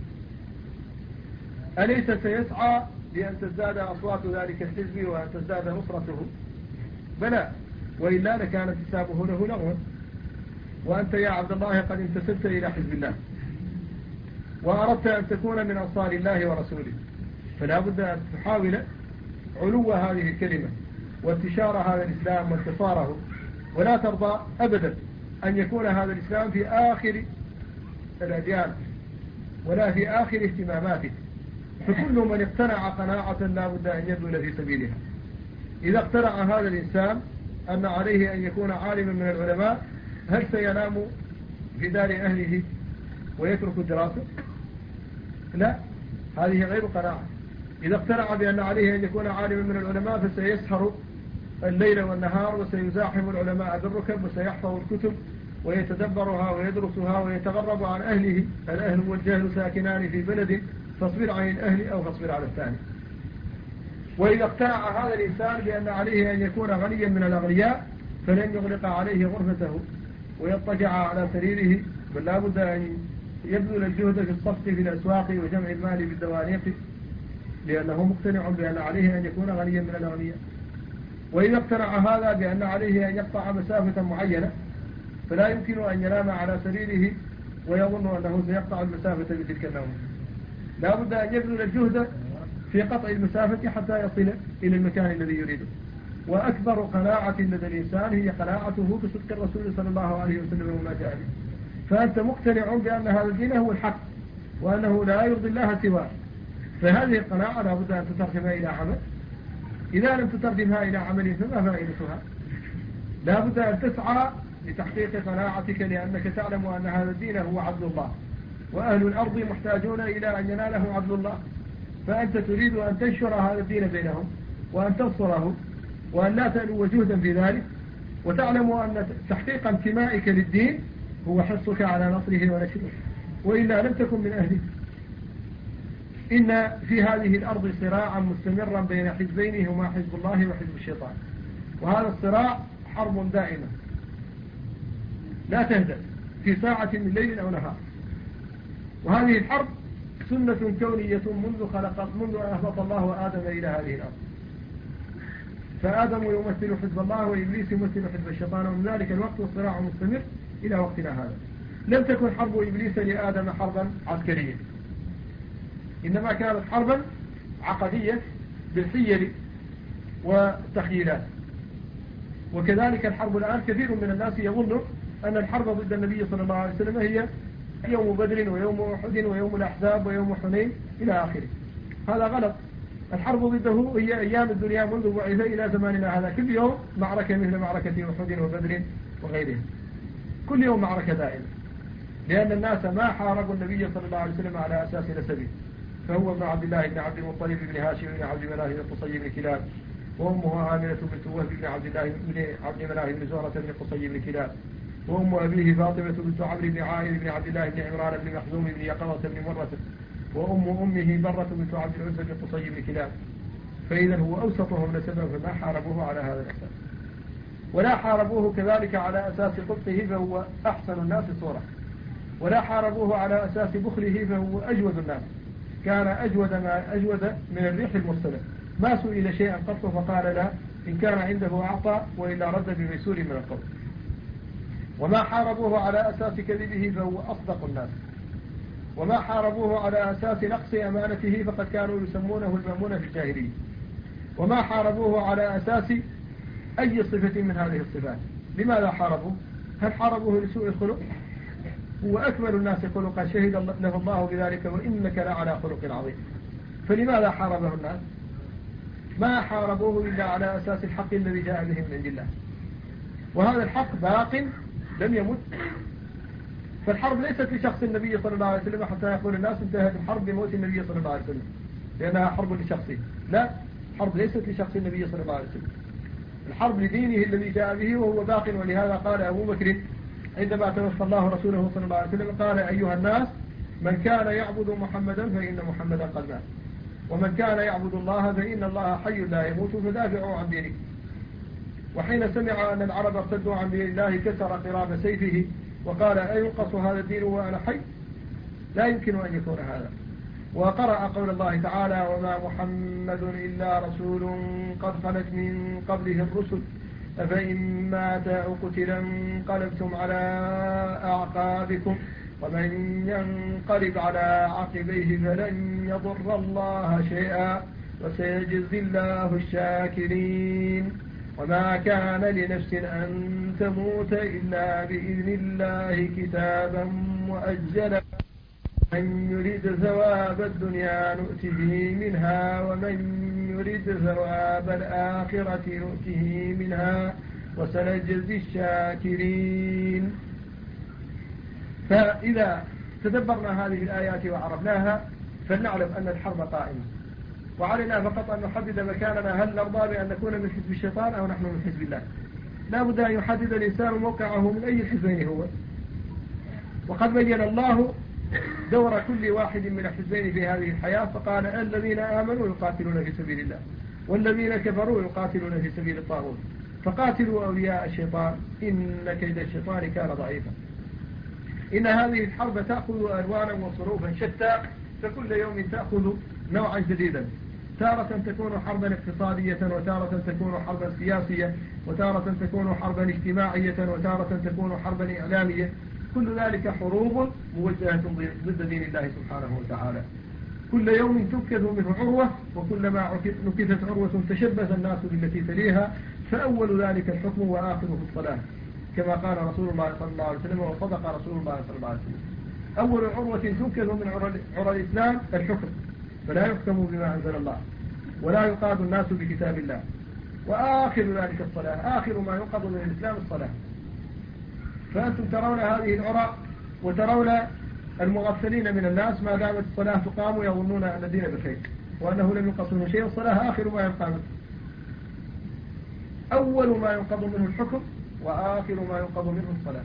أليس سيسعى لأن تزداد أصوات ذلك الحزب وأن تزداد نصرته؟ بلى، وإلا لكان انتسابه له لغوا. وأنت يا عبد الله قد انتسبت إلى حزب الله وأردت أن تكون من أنصار الله ورسوله، فلا بد أن تحاول علو هذه الكلمة وانتشار هذا الإسلام وانتصاره، ولا ترضى أبدا أن يكون هذا الإسلام في آخر الأديان ولا في آخر اهتماماته. فكل من اقتنع قناعة لا بد أن يبذل في سبيلها. إذا اقتنع هذا الإنسان أن عليه أن يكون عالما من العلماء، هل سينام في دار أهله ويترك الدراسة؟ لا، هذه غير قناعة. إذا اقتنع بأن عليه أن يكون عالما من العلماء فسيسهر الليل والنهار وسيزاحم العلماء بالركب وسيحفظ الكتب ويتدبرها ويدرسها ويتغرب عن أهله. الأهل والجهل ساكنان في بلد، فاصبر عن الأهل أو فاصبر على الثاني. وإذا اقتنع هذا الإنسان بأن عليه أن يكون غنيا من الأغنياء فلن يغلق عليه غرفته ويضطجع على سريره، بل لا بد أن يبذل الجهد في الصفق في الأسواق وجمع المال بالدوانيق، لأنه مقتنع بأن عليه أن يكون غنيا من الأغنياء. وإذا اقتنع هذا بأن عليه أن يقطع مسافة معينة فلا يمكن أن ينام على سريره ويظن أنه سيقطع المسافة بتلك النوم، لا بد أن يبذل الجهد في قطع المسافة حتى يصل إلى المكان الذي يريده. وأكبر قناعة لدى الإنسان هي قناعته بصدق الرسول صلى الله عليه وسلم وما جاء به. فأنت مقتنع بأن هذا الدين هو الحق وأنه لا يرضي الله سواه، فهذه القناعة لا بد أن تترجمها إلى عمل. إذا لم تترجمها إلى عمل فما فائدتها؟ لا بد أن تسعى لتحقيق قناعتك، لأنك تعلم أن هذا الدين هو عدل الله، وأهل الأرض محتاجون إلى أن يناله عدل الله، فأنت تريد أن تنشر هذا الدين بينهم وأن تنصره وأن لا تألو جهدا في ذلك، وتعلم أن تحقيق انتمائك للدين هو حرصك على نصره ونشره، وإلا لم تكن من أهله. إن في هذه الأرض صراعا مستمرا بين حزبين هما حزب الله وحزب الشيطان، وهذا الصراع حرب دائمة لا تهدأ في ساعة من ليل أو نهار. وهذه الحرب سنة كونية منذ أن أهبط الله آدم إلى هذه الأرض، فآدم يمثل حزب الله وإبليس يمثل حزب الشيطان، ومن ذلك الوقت والصراع مستمر إلى وقتنا هذا. لم تكن حرب إبليس لآدم حربا عسكرية، إنما كانت حربا عقدية بالحيل والتخيلات. وكذلك الحرب الآن كثير من الناس يظن أن الحرب ضد النبي صلى الله عليه وسلم هي يوم بدر ويوم أحد ويوم الأحزاب ويوم حنين إلى آخره. هذا غلط. الحرب ضده هي أيام الدنيا منذ بعث إلى زماننا هذا، كل يوم معركة مثل معركة أحد وبدر وغيرها، كل يوم معركة دائمة، لأن الناس ما حاربوا النبي صلى الله عليه وسلم على أساس نسبه، فهو ابن عبد الله بن عبد المطلب بن هاشم بن عبد مناف بن قصي بن كلاب، وأمه آمنة بنت وهب بن عبد الله بن عبد مناف بن زهرة بن قصي بن كلاب، وأم أبيه فاطمة بنت عمرو بن عائل بن عبد الله بن عمران بن مخزوم بن يقظة بن مرة، وأم أمه برة بنت عبد العزى بن قصي بن كلاب. فإذا هو أوسطهم نسبا، فما حاربوه على هذا الأساس، ولا حاربوه كذلك على أساس قبطه فهو أحسن الناس صورة، ولا حاربوه على أساس بخله فهو أجود الناس، كان أجود من الريح المرسلة، ما سئل شيئا قط فقال لا، إن كان عنده أعطى وإلا رد بميسور من القول. وما حاربوه على أساس كذبه فهو أصدق الناس، وما حاربوه على أساس نقص أمانته فقد كانوا يسمونه المأمون في الجاهلية. وما حاربوه على أساس أي صفة من هذه الصفات. لماذا حاربوه؟ هل حاربوه لسوء الخلق؟ هو أكمل الناس خلقا، شهد له الله بذلك وإنك لعلى خلق عظيم. فلماذا حاربه الناس؟ ما حاربوه إلا على أساس الحق الذي جاء به من عند الله، وهذا الحق باق لم يمت. فالحرب ليست لشخص النبي صلى الله عليه وسلم حتى يقول الناس انتهت الحرب بموت النبي صلى الله عليه وسلم لأنها حرب لشخصه. لا، الحرب ليست لشخص النبي صلى الله عليه وسلم، الحرب لدينه الذي جاء به وهو باق. ولهذا قال أبو بكر عندما توفى الله رسوله صلى الله عليه وسلم قال: أيها الناس، من كان يعبد محمدا فإن محمدا قد مات، ومن كان يعبد الله فإن الله حي لا يموت، فدافعوا عن دينه. وحين سمع أن العرب ارتدوا عن دين الله كسر قراب سيفه وقال: أينقص هذا الدين وأنا حي؟ لا يمكن أن يكون هذا. وقرأ قول الله تعالى: وما محمد إلا رسول قد خلت من قبله الرسل أفإن مات أو قتل انقلبتم على أعقابكم ومن ينقلب على عقبيه فلن يضر الله شيئا وسيجزي الله الشاكرين. وما كان لنفس أن تموت إلا بإذن الله كتابا مؤجلا من يريد ثواب الدنيا نؤته منها ومن يريد ثواب الآخرة نؤته منها وسنجزي الشاكرين. فإذا تدبرنا هذه الآيات وعرفناها فلنعلم أن الحرب قائمة، وعلينا فقط أن نحدد مكاننا، هل نرضى بأن نكون من حزب الشيطان أو نحن من حزب الله. لا بد أن يحدد الإنسان موقعه من أي الحزبين هو. وقد بين الله دور كل واحد من الحزبين في هذه الحياة، فقال الذين آمنوا يقاتلون في سبيل الله والذين كفروا يقاتلون في سبيل الطاغوت فقاتلوا أولياء الشيطان إن كيد الشيطان كان ضعيفا. إن هذه الحرب تأخذ ألوانا وصروفا شتى، فكل يوم تأخذ نوعا جديدا، تارة تكون حربا اقتصادية، وتارة تكون حربا سياسية، وتارة تكون حربا اجتماعية، وتارة تكون حربا إعلامية. كل ذلك حروب موجهة ضد دين الله سبحانه وتعالى. كل يوم تنكث منه عروة، وكلما نكثت عروة تشبث الناس بالتي تليها، فأول ذلك الحكم وآخره الصلاة، كما قال رسول الله صلى الله عليه وسلم، وصدق رسول الله صلى الله عليه وسلم. أول عروة تنكث من عرى الإسلام الحكم، فلا يحكم بما أنزل الله ولا يقاد الناس بكتاب الله. وآخر ذلك الصلاة، آخر ما ينقض من الإسلام الصلاة. فأنتم ترون هذه العرى وترون المغفلين من الناس ما دامت الصلاة تقام يظنون أن الدين بخير وأنه لم ينقص منه شيء. الصلاة آخر ما ينقض، أول ما ينقض منه الحكم وآخر ما ينقض منه الصلاة.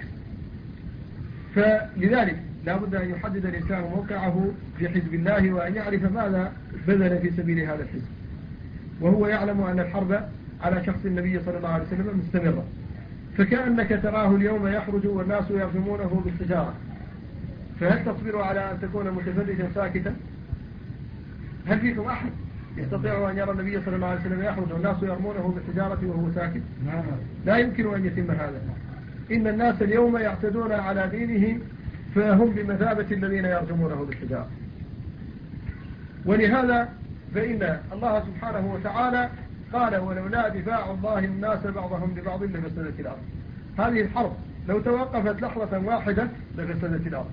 فلذلك لا بد أن يحدد الإنسان موقعه في حزب الله، وأن يعرف ماذا بذل في سبيل هذا الحزب، وهو يعلم أن الحرب على شخص النبي صلى الله عليه وسلم مستمرة. فكأنك تراه اليوم يخرج والناس يرجمونه بالحجارة، فهل تصبر على أن تكون متفرجا ساكتا؟ هل فيكم أحد يستطيع أن يرى النبي صلى الله عليه وسلم يخرج والناس يرمونه بالحجارة وهو ساكت؟ لا يمكن أن يتم هذا. إن الناس اليوم يعتدون على دينهم، فهم بمثابة الذين يرجمونه بالحجارة. ولهذا فإن الله سبحانه وتعالى قال ولولا دفاع الله الناس بعضهم ببعض لفسدت الأرض. هذه الحرب لو توقفت لحظة واحدة لفسدت الأرض.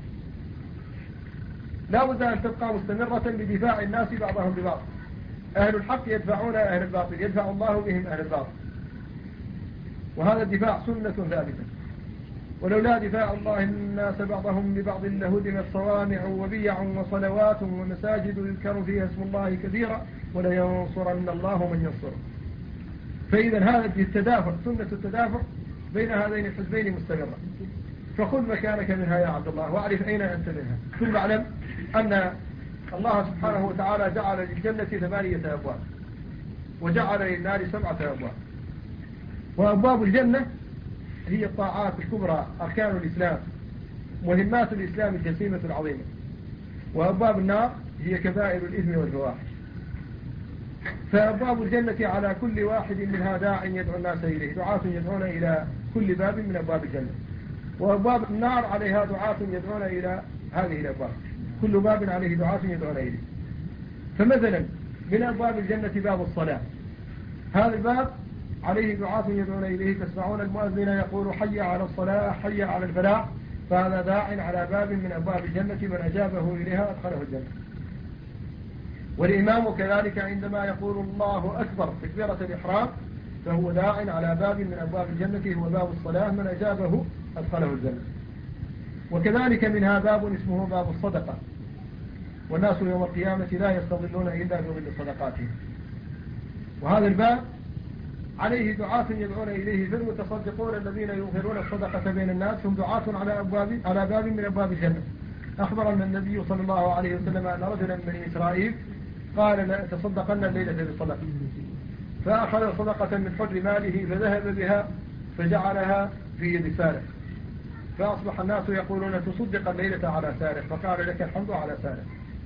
لا بد أن تبقى مستمرة بدفاع الناس بعضهم ببعض. أهل الحق يدفعون أهل الباطل، يدفع الله بهم أهل الباطل، وهذا الدفاع سنة ثابتة. ولولا دفاع الله الناس بعضهم ببعض لهدمت صوامع وبيع وصلوات ومساجد يذكر فيها اسم الله كثيرا ولينصرن الله من ينصره. فإذا هذا التدافع، سنة التدافع بين هذين الحزبين مستمرة. فخذ مكانك منها يا عبد الله، واعرف أين أنت منها. ثم اعلم أن الله سبحانه وتعالى جعل للجنة 8 أبواب، وجعل للنار 7 أبواب. وأبواب الجنة هي الطاعات الكبرى، أركان الإسلام، مهمات الإسلام الجسيمة العظيمة. وأبواب النار هي كبائر الإثم والفواحش. فأبواب الجنة على كل واحد منها داع يدعو الناس إليه، دعاة يدعون إلى كل باب من أبواب الجنة. وأبواب النار عليها دعاة يدعون إلى هذه الأبواب، كل باب عليه دعاة يدعون إليه. فمثلا من أبواب الجنة باب الصلاة، هذا الباب عليه دعاة يدعون إليه، تسمعون المؤذن يقول حي على الصلاة حي على الفلاح، فهذا داع على باب من أبواب الجنة، من أجابه إليها أدخله الجنة. والإمام كذلك عندما يقول الله أكبر تكبيرة الإحرام، فهو داع على باب من أبواب الجنة، هو باب الصلاة، من أجابه أدخله الجنة. وكذلك منها باب اسمه باب الصدقة، والناس يوم القيامة لا يستظلون إلا بظل صدقاتهم. وهذا الباب عليه دعاة يدعون إليه، فالمتصدقون الذين يظهرون الصدقة بين الناس هم دعاة على باب من أبواب الجنة. أخبرنا النبي صلى الله عليه وسلم أن رجلا من بني إسرائيل قال لأتصدقن الليلة بصدقة، فأخذ صدقة من حر ماله فذهب بها فجعلها في يد سارق، فأصبح الناس يقولون تصدق الليلة على سارق، فقال لك الحمد على سارق.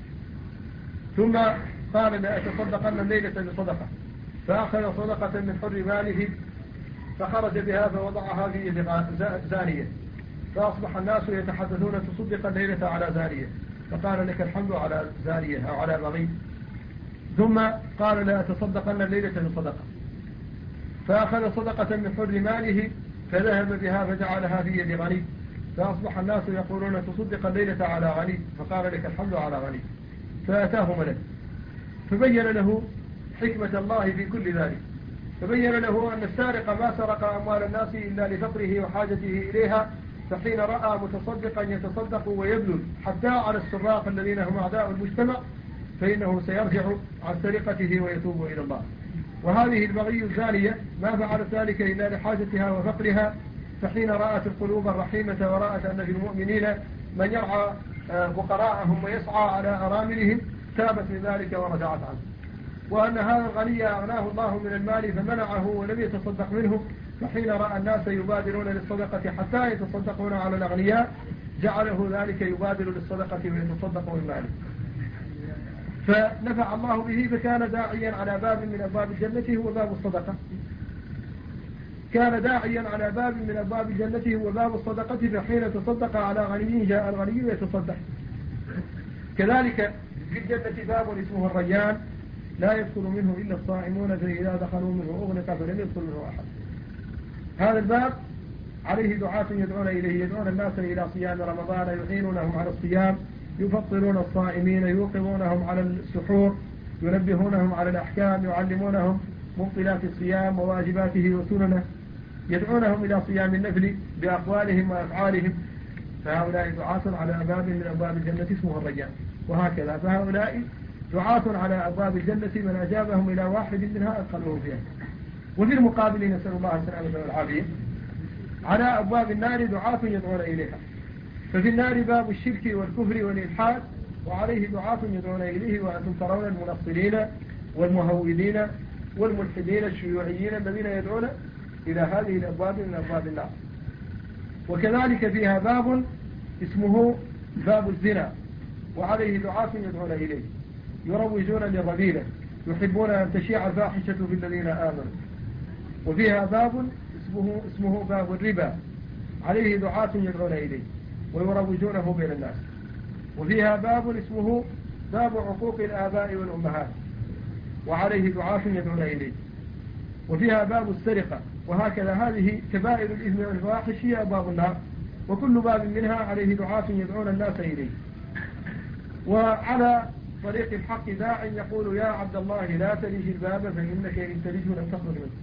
ثم قال لأتصدقن الليلة بصدقة، فأخذ صدقة من حر ماله فخرج بها فوضعها في يد زانية، فأصبح الناس يتحدثون تصدق الليلة على زانية، فقال لك الحمد على زانية أو على بغي. ثم قال لا تصدقن الليلة بصدقة، فأخذ صدقة من حر ماله فذهب بها فجعلها في يد غني، فأصبح الناس يقولون تصدق الليلة على غني، فقال لك الحمد على غني. فأتاه ملك فبين له حكمة الله في كل ذلك، فبين له أن السارق ما سرق أموال الناس إلا لفقره وحاجته إليها، فحين رأى متصدقا يتصدق ويبذل حتى على السراق الذين هم أعداء المجتمع، فإنه سيرجع عن سرقته ويتوب إلى الله. وهذه البغي الزانية ما فعلت ذلك إلا لحاجتها وفقرها، فحين رأت القلوب الرحيمة ورأت أن في المؤمنين من يرعى فقراءهم ويسعى على أراملهم تابت من ذلك ورجعت عنه، وأن هذا الغني أغناه الله من المال فمنعه ولم يتصدق منه، فحين رأى الناس يبادرون للصدقة حتى يتصدقون على الأغنياء جعله ذلك يبادر للصدقة ويتصدق من ماله، فنفع الله به فكان داعيا على باب من أبواب الجنة هو باب الصدقة، كان داعيا على باب من أبواب الجنة هو باب الصدقة، فحين تصدق على غني جاء الغني يتصدق. كذلك في الجنة باب اسمه الريان لا يدخل منه إلا الصائمون، فإذا دخلوا منه أغلق فلم يدخل منه أحد. هذا الباب عليه دعاة يدعون إليه، يدعون الناس إلى صيام رمضان، يعينونهم على الصيام، يفطرون الصائمين، يوقظونهم على السحور، ينبهونهم على الأحكام، يعلمونهم مبطلات الصيام وواجباته وسننه، يدعونهم إلى صيام النفل بأقوالهم وأفعالهم، فهؤلاء دعاة على باب من أبواب الجنة اسمه الريان. وهكذا فهؤلاء دعاة على أبواب الجنة من أجابهم إلى واحد منها أدخلوه فيها. وفي المقابل نسأل الله السلامة والعافية على أبواب النار دعاة يدعون إليها، ففي النار باب الشرك والكفر والإلحاد وعليه دعاة يدعون إليه، وأنتم ترون المنصرين والمهودين والملحدين الشيوعيين الذين يدعون إلى هذه الأبواب من أبواب النار. وكذلك فيها باب اسمه باب الزنا وعليه دعاة يدعون إليه، يروجون للرذيلة، يحبون أن تشيع الفاحشة في الذين آمنوا. وفيها باب اسمه باب الربا، عليه دعاة يدعون إليه ويروجونه بين الناس. وفيها باب اسمه باب عقوق الآباء والأمهات، وعليه دعاة يدعون إليه. وفيها باب السرقة. وهكذا هذه كبائر الإثم والفواحش هي أبواب النار، وكل باب منها عليه دعاة يدعون الناس إليه. وعلى طريق الحق داع يقول يا عبد الله لا تلج الباب فإنك إن تلجه لم تخرج منه.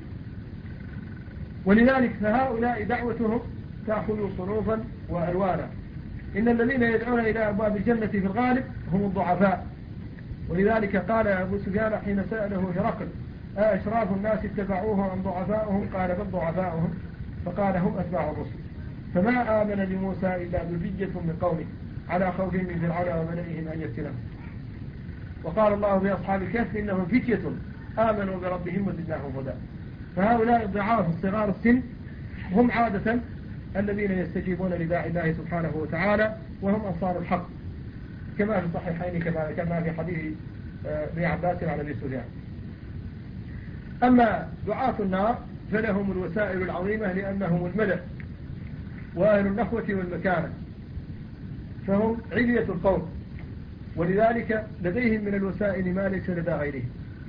ولذلك فهؤلاء دعوتهم تأخذ صنوفا وألوانا. إن الذين يدعون إلى أبواب الجنة في الغالب هم الضعفاء، ولذلك قال أبو سفيان حين سأله هرقل أشراف الناس اتبعوه عن ضعفائهم؟ قال بل ضعفائهم، فقال هم أتباع الرسل. فما آمن لموسى إلا ذرية من قومه على خوف من فرعون وملئهم أن يفتنهم. وقال الله في أصحاب الكهف إنهم فتية آمنوا بربهم وزدناهم هدى. فهؤلاء الضعاف الصغار السن هم عادة الذين يستجيبون لداعي الله سبحانه وتعالى، وهم أنصار الحق، كما في الصحيحين كما في حديث ابن عباس عن أبي سفيان. أما دعاة النار فلهم الوسائل العظيمة، لأنهم المدد وأهل النخوة والمكانة، فهم علية القوم، ولذلك لديهم من الوسائل ما ليس لدى غيرهم،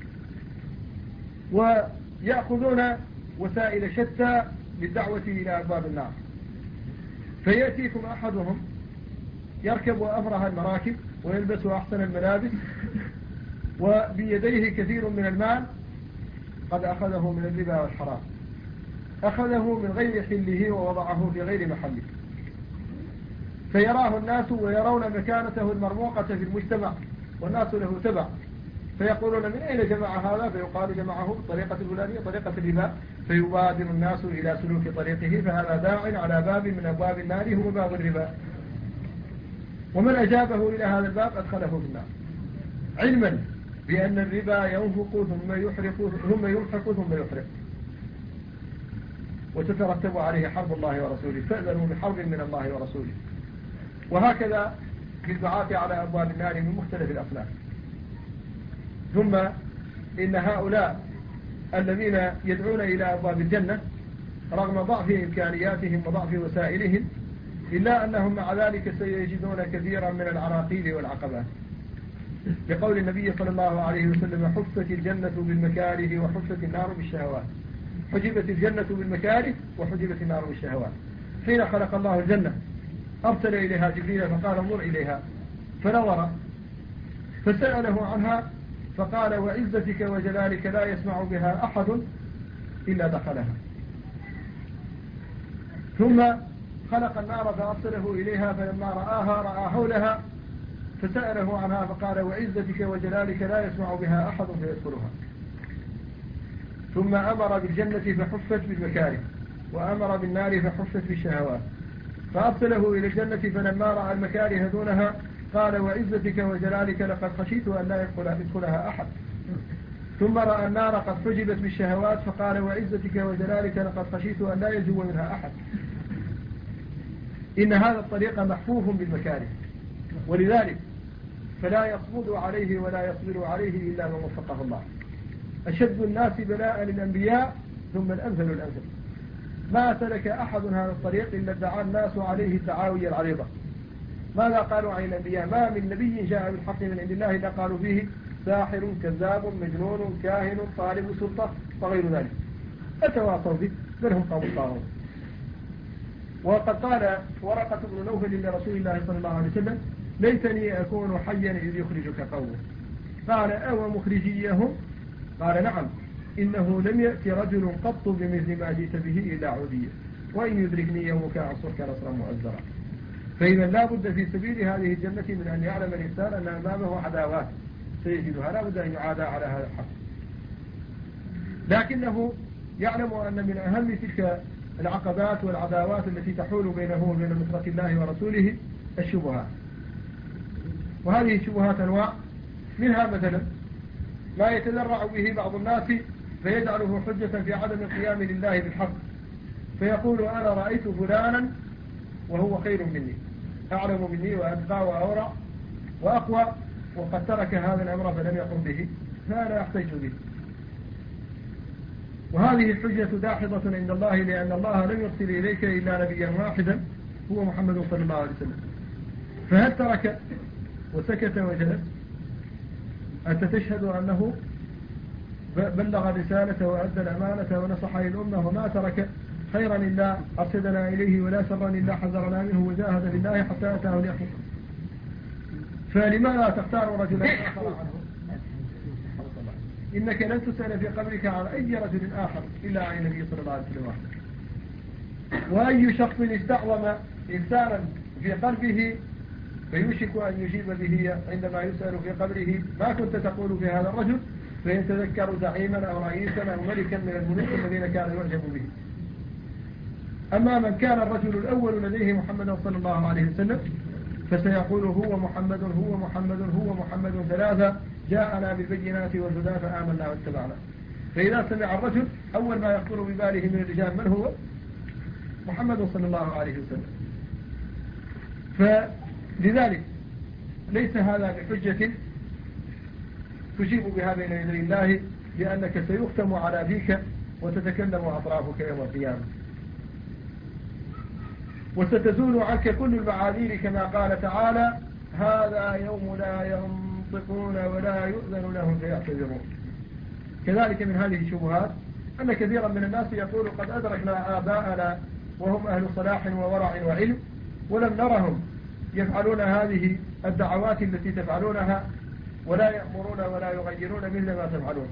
ويأخذون وسائل شتى للدعوة إلى أبواب النار. فيأتيكم أحدهم يركب أفرح المراكب ويلبس أحسن الملابس وبيديه كثير من المال، قد أخذه من الربا والحرام، أخذه من غير حله ووضعه في غير محله، فيراه الناس ويرون مكانته المرموقة في المجتمع، والناس له تبع، فيقولون من أين جمع هذا؟ فيقال جمعه طريقة الفلانية طريقة الربا، فيبادر الناس إلى سلوك طريقه، فهذا داع على باب من أبواب النار هو باب الربا. ومن أجابه إلى هذا الباب أدخله في النار، علما بأن الربا ينفق ثم يمحق ثم يحرق، وتترتب عليه حرب الله ورسوله، فأذنوا بحرب من الله ورسوله. وهكذا في الدعاة على أبواب النار من مختلف الأصناف. ثم إن هؤلاء الذين يدعون إلى أبواب الجنة رغم ضعف إمكانياتهم وضعف وسائلهم، إلا أنهم مع ذلك سيجدون كثيرا من العراقيل والعقبات، لقول النبي صلى الله عليه وسلم حفت الجنة بالمكاره وحفت النار بالشهوات. حجبت الجنة بالمكاره وحجبت النار بالشهوات. حين خلق الله الجنة أرسل إليها جبريل فقال انظر إليها، فنظر فسأله عنها فقال وعزتك وجلالك لا يسمع بها أحد إلا دخلها. ثم خلق النار فأرسله إليها، فلما رآها رأى حولها فسأله عنها فقال وعزتك وجلالك لا يسمع بها أحد فيدخلها. ثم أمر بالجنة فحفت بالمكاره، وأمر بالنار فحفت بالشهوات، فأرسله إلى الجنة فلما رأى المكاره دونها قال وعزتك وجلالك لقد خشيت أن لا يدخلها أحد. ثم رأى النار قد حجبت بالشهوات فقال وعزتك وجلالك لقد خشيت أن لا يجو منها أحد. إن هذا الطريق محفوف بالمكاره، ولذلك فلا يصمد عليه ولا يصبر عليه إلا من وفقه الله. أشد الناس بلاء للأنبياء ثم الأمثل الأمثل. ما سلك أحد هذا الطريق إلا ادعى الناس عليه الدعاوي العريضة. ماذا قالوا عن الأنبياء؟ ما من نبي جاء بالحق من عند الله إلا قالوا فيه ساحر كذاب مجنون كاهن طالب سلطة وغير ذلك، أتواصوا به بل هم قوم طاغون. وقد قال ورقة بن نوفل لرسول الله صلى الله عليه وسلم ليتني أكون حيا إذ يخرجك قومه. قال أو مخرجيهم؟ قال نعم، إنه لم يأتي رجل قط بمثل ما جئت به إلا عودية، وإن يدركني يومك أعصرك نصرا مؤزرا. فإذا لا بد في سبيل هذه الجنة من أن يعلم الإنسان أن أمامه عداوات سيجدها، لا بد أن يعادى على هذا الحق، لكنه يعلم أن من أهم تلك العقبات والعداوات التي تحول بينه وبين نصرة الله ورسوله الشبهات. وهذه الشبهات أنواع، منها مثلا ما يتذرع به بعض الناس فيجعله حجة في عدم القيام لله بالحق، فيقول أنا رأيت فلانا وهو خير مني، أعلم مني وأتقى وأورع وأقوى، وقد ترك هذا الأمر فلم يقم به فأنا أحتج به. وهذه الحجة داحضة عند الله، لأن الله لم يرسل إليك إلا نبيا واحدا هو محمد صلى الله عليه وسلم. فهل ترك وسكت وجلس؟ أنت تشهد أنه بلغ الرسالة وأدى الأمانة ونصح للأمة وما ترك خيرا إلا أرشدنا إليه ولا شرا إلا حذرنا منه وجاهد بالله حتى أتاه اليقين. فلماذا تختار رجلا آخر عنه؟ إنك لن تسأل في قبرك عن أي رجل آخر إلا عن النبي صلى الله عليه وسلم. وأي شخص استعظم إنسانا في قلبه فيوشك أن يجيب به عندما يسأل في قبره ما كنت تقول في هذا الرجل، فيتذكر زعيما أو رئيسا أو ملكا من الملوك الذين كانوا يعجب به. أما من كان الرجل الأول لديه محمد صلى الله عليه وسلم فسيقول هو محمد هو محمد هو محمد ثلاثة جاءنا بالبينات والهدى فآمنا واتبعنا. فإذا سمع الرجل أول ما يخطر بباله من الرجال من هو؟ محمد صلى الله عليه وسلم. فلذلك ليس هذا بحجة تجيب بها بين يدي الله، لأنك سيختم على فيك وتتكلم أطرافك يوم القيامة، وستزول عنك كل المعاذير كما قال تعالى هذا يوم لا ينطقون ولا يؤذن لهم فيعتذرون. كذلك من هذه الشبهات أن كثيرا من الناس يقول قد أدركنا آباءنا وهم أهل صلاح وورع وعلم ولم نرهم يفعلون هذه الدعوات التي تفعلونها ولا يأمرون ولا يغيرون مثل ما تفعلون.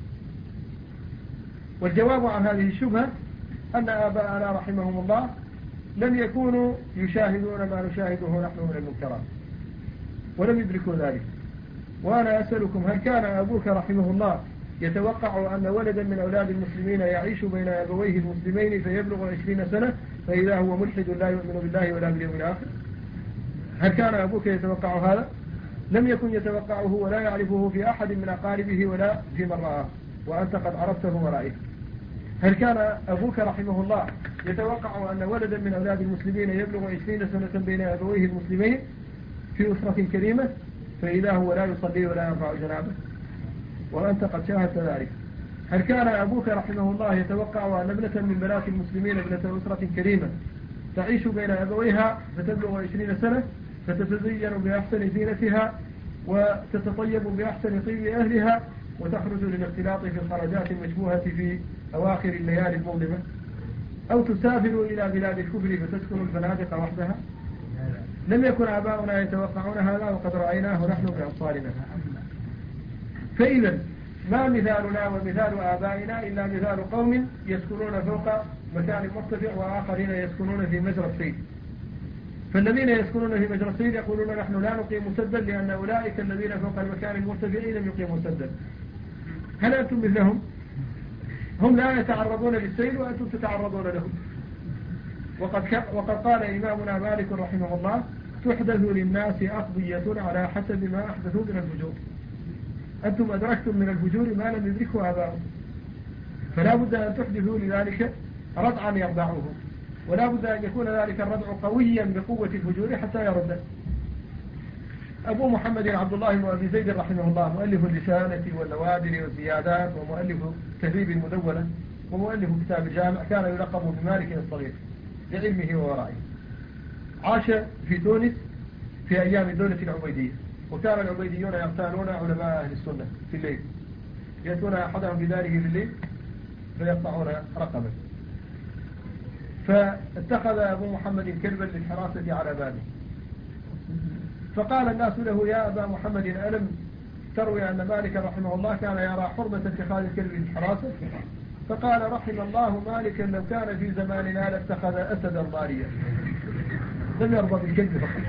والجواب عن هذه الشبهة أن آباءنا رحمهم الله لم يكونوا يشاهدون ما نشاهده نحن من المنكرات ولم يدركوا ذلك. وأنا أسألكم هل كان أبوك رحمه الله يتوقع أن ولدا من أولاد المسلمين يعيش بين أبويه المسلمين فيبلغ 20 سنة فإذا هو ملحد لا يؤمن بالله ولا باليوم الآخر؟ هل كان أبوك يتوقع هذا؟ لم يكن يتوقعه ولا يعرفه في أحد من أقاربه ولا في من رآه، وأنت قد عرفته ورأيته. هل كان أبوك رحمه الله يتوقع أن ولدا من أولاد المسلمين يبلغ 20 سنة بين أبويه المسلمين في أسرة كريمة فإذا هو لا يصلي ولا يرفع جنابه، وأنت قد شاهدت ذلك؟ هل كان أبوك رحمه الله يتوقع أن ابنة من بنات المسلمين ابنة أسرة كريمة تعيش بين أبويها فتبلغ 20 سنة فتتزين بأحسن زينتها وتتطيب بأحسن طيب أهلها وتخرج للاختلاط في الخرجات المشبوهة في أواخر الليالي المظلمة، أو تسافر إلى بلاد الكفر فتسكن الفنادق وحدها؟ لم يكن آباؤنا يتوقعون هذا وقد رأيناه نحن بأبصارنا. فإذا ما مثالنا ومثال آبائنا إلا مثال قوم يسكنون فوق مكان مرتفع وآخرين يسكنون في مجرى السيل. فالذين يسكنون في مجرى السيل يقولون نحن لا نقيم سدا لأن أولئك الذين فوق المكان المرتفع لم يقيموا سدا. هل أنتم مثلهم؟ هم لا يتعرضون للسيل وأنتم تتعرضون لهم. وقد قال إمامنا مالك رحمه الله: تحدث للناس أقضية على حسب ما أحدثوا من الفجور. أنتم أدركتم من الفجور ما لم يدركه آباؤهم، فلا بد أن تحدثوا لذلك ردعا يردعوه، ولا بد أن يكون ذلك الردع قويا بقوة الفجور حتى يرد. أبو محمد عبد الله بن أبي زيد رحمه الله مؤلف الرسالة والنوادر والزيادات، ومؤلف تهذيب المدونة، ومؤلف كتاب الجامع، كان يلقب بمالك الصغير لعلمه وورائه. عاش في تونس في أيام الدولة العبيدية، وكان العبيديون يغتالون علماء أهل السنة في الليل، يأتون أحدهم في داره في الليل فيقطعون رقبه. فاتخذ أبو محمد كلبا للحراسة على بابه، فقال الناس له: يا أبا محمد، ألم تروي أن مالك رحمه الله كان يرى حرمة اتخاذ الكلب للحراسة؟ فقال: رحم الله مالكا، لو كان في زماننا لاتخذ أسدا ضاريا. لم يرضى بالكلب فقط.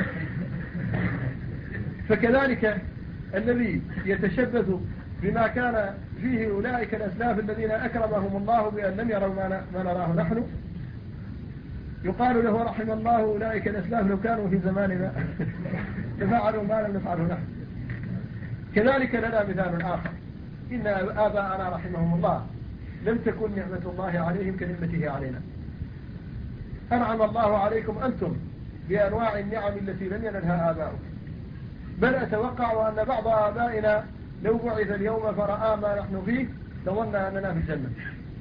فكذلك الذي يتشبث بما كان فيه أولئك الأسلاف الذين أكرمهم الله بأن لم يروا ما نراه نحن، يقال له: رحم الله أولئك الأسلاف لو كانوا في زماننا لفعلوا ما لم نفعله نحن. كذلك لنا مثال آخر: إن آباءنا رحمهم الله لم تكن نعمة الله عليهم كنعمته علينا. أنعم الله عليكم أنتم بأنواع النعم التي لم ينلها آباؤكم، بل أتوقع أن بعض آبائنا لو بعث اليوم فرأى ما نحن فيه لظن أننا في الجنة.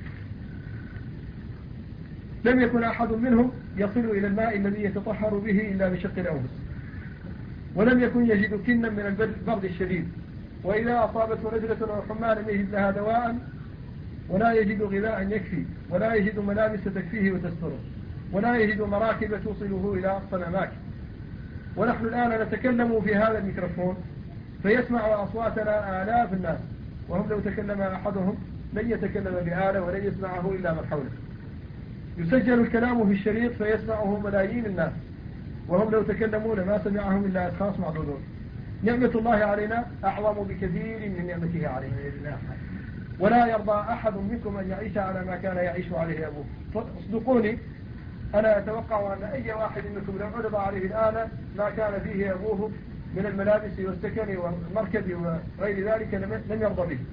لم يكن أحد منهم يصل إلى الماء الذي يتطهر به إلا بشق الأنفس، ولم يكن يجد كنا من البرد الشديد، وإذا أصابته نزلة أو حمى لم يجد لها دواء، ولا يجد غذاء يكفي، ولا يجد ملابس تكفيه وتستره، ولا يجد مراكب توصله إلى أقصى الأماكن. ونحن الآن نتكلم في هذا الميكروفون فيسمع أصواتنا آلاف الناس، وهم لو تكلم أحدهم لن يتكلم بآلة ولن يسمعه إلا من حوله. يسجل الكلام في الشريط فيسمعه ملايين الناس، وهم لو تكلموا لما سمعهم إلا أشخاص معدودون. نعمة الله علينا أعظم بكثير من نعمته علينا، ولا يرضى أحد منكم أن يعيش على ما كان يعيش عليه أبوه. فاصدقوني، أنا أتوقع أن أي واحد منكم لو عرض عليه الآن ما كان فيه أبوه من الملابس والسكن والمركب وغير ذلك لم يرضى به.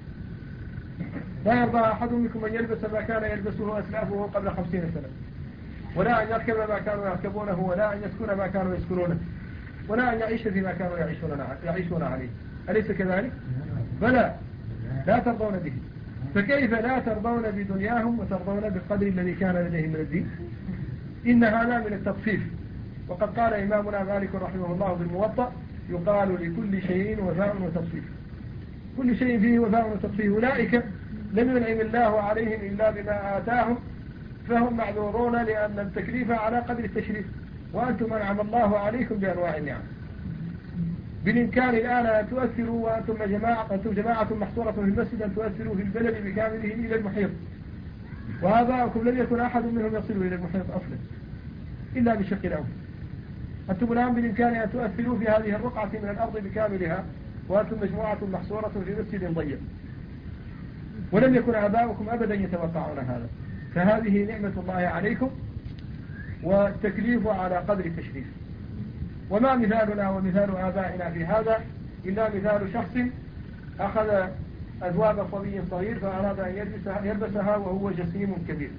لا يرضى أحد منكم أن يلبس ما كان يلبسه أسلافه قبل 50 سنة، ولا أن يركب ما كانوا يركبونه، ولا أن يسكن ما كانوا يسكنونه، ولا أن يعيش فيما كانوا يعيشون عليه. أليس كذلك؟ بلى، لا ترضون به. فكيف لا ترضون بدنياهم وترضون بالقدر الذي كان لديهم من الدين؟ إن هذا من التطفيف. وقد قال إمامنا مالك رحمه الله بالموطأ: يقال لكل شيء وفاء وتطفيف. كل شيء فيه وفاء وتطفيف. أولئك لم ينعم الله عليهم إلا بما آتاهم، فهم معذورون لأن التكليف على قدر التشريف، وأنتم أنعم الله عليكم بأنواع النعم. بالإمكان الآن أن تؤثروا، وأنتم جماعة محصورة في المسجد، أن تؤثروا في البلد بكامله إلى المحيط، وآباؤكم لم يكن أحد منهم يصل إلى المحيط أصلا إلا بشق الأنفس. أنتم الآن بالإمكان أن تؤثروا في هذه الرقعة من الأرض بكاملها، وأنتم مجموعة محصورة في مسجد ضيق، ولم يكن آباؤكم أبدا يتوقعون هذا. فهذه نعمة الله عليكم، والتكليف على قدر التشريف. وما مثالنا ومثال آبائنا في هذا إلا مثال شخص أخذ أثواب صبي صغير فأراد أن يلبسها وهو جسيم كبير.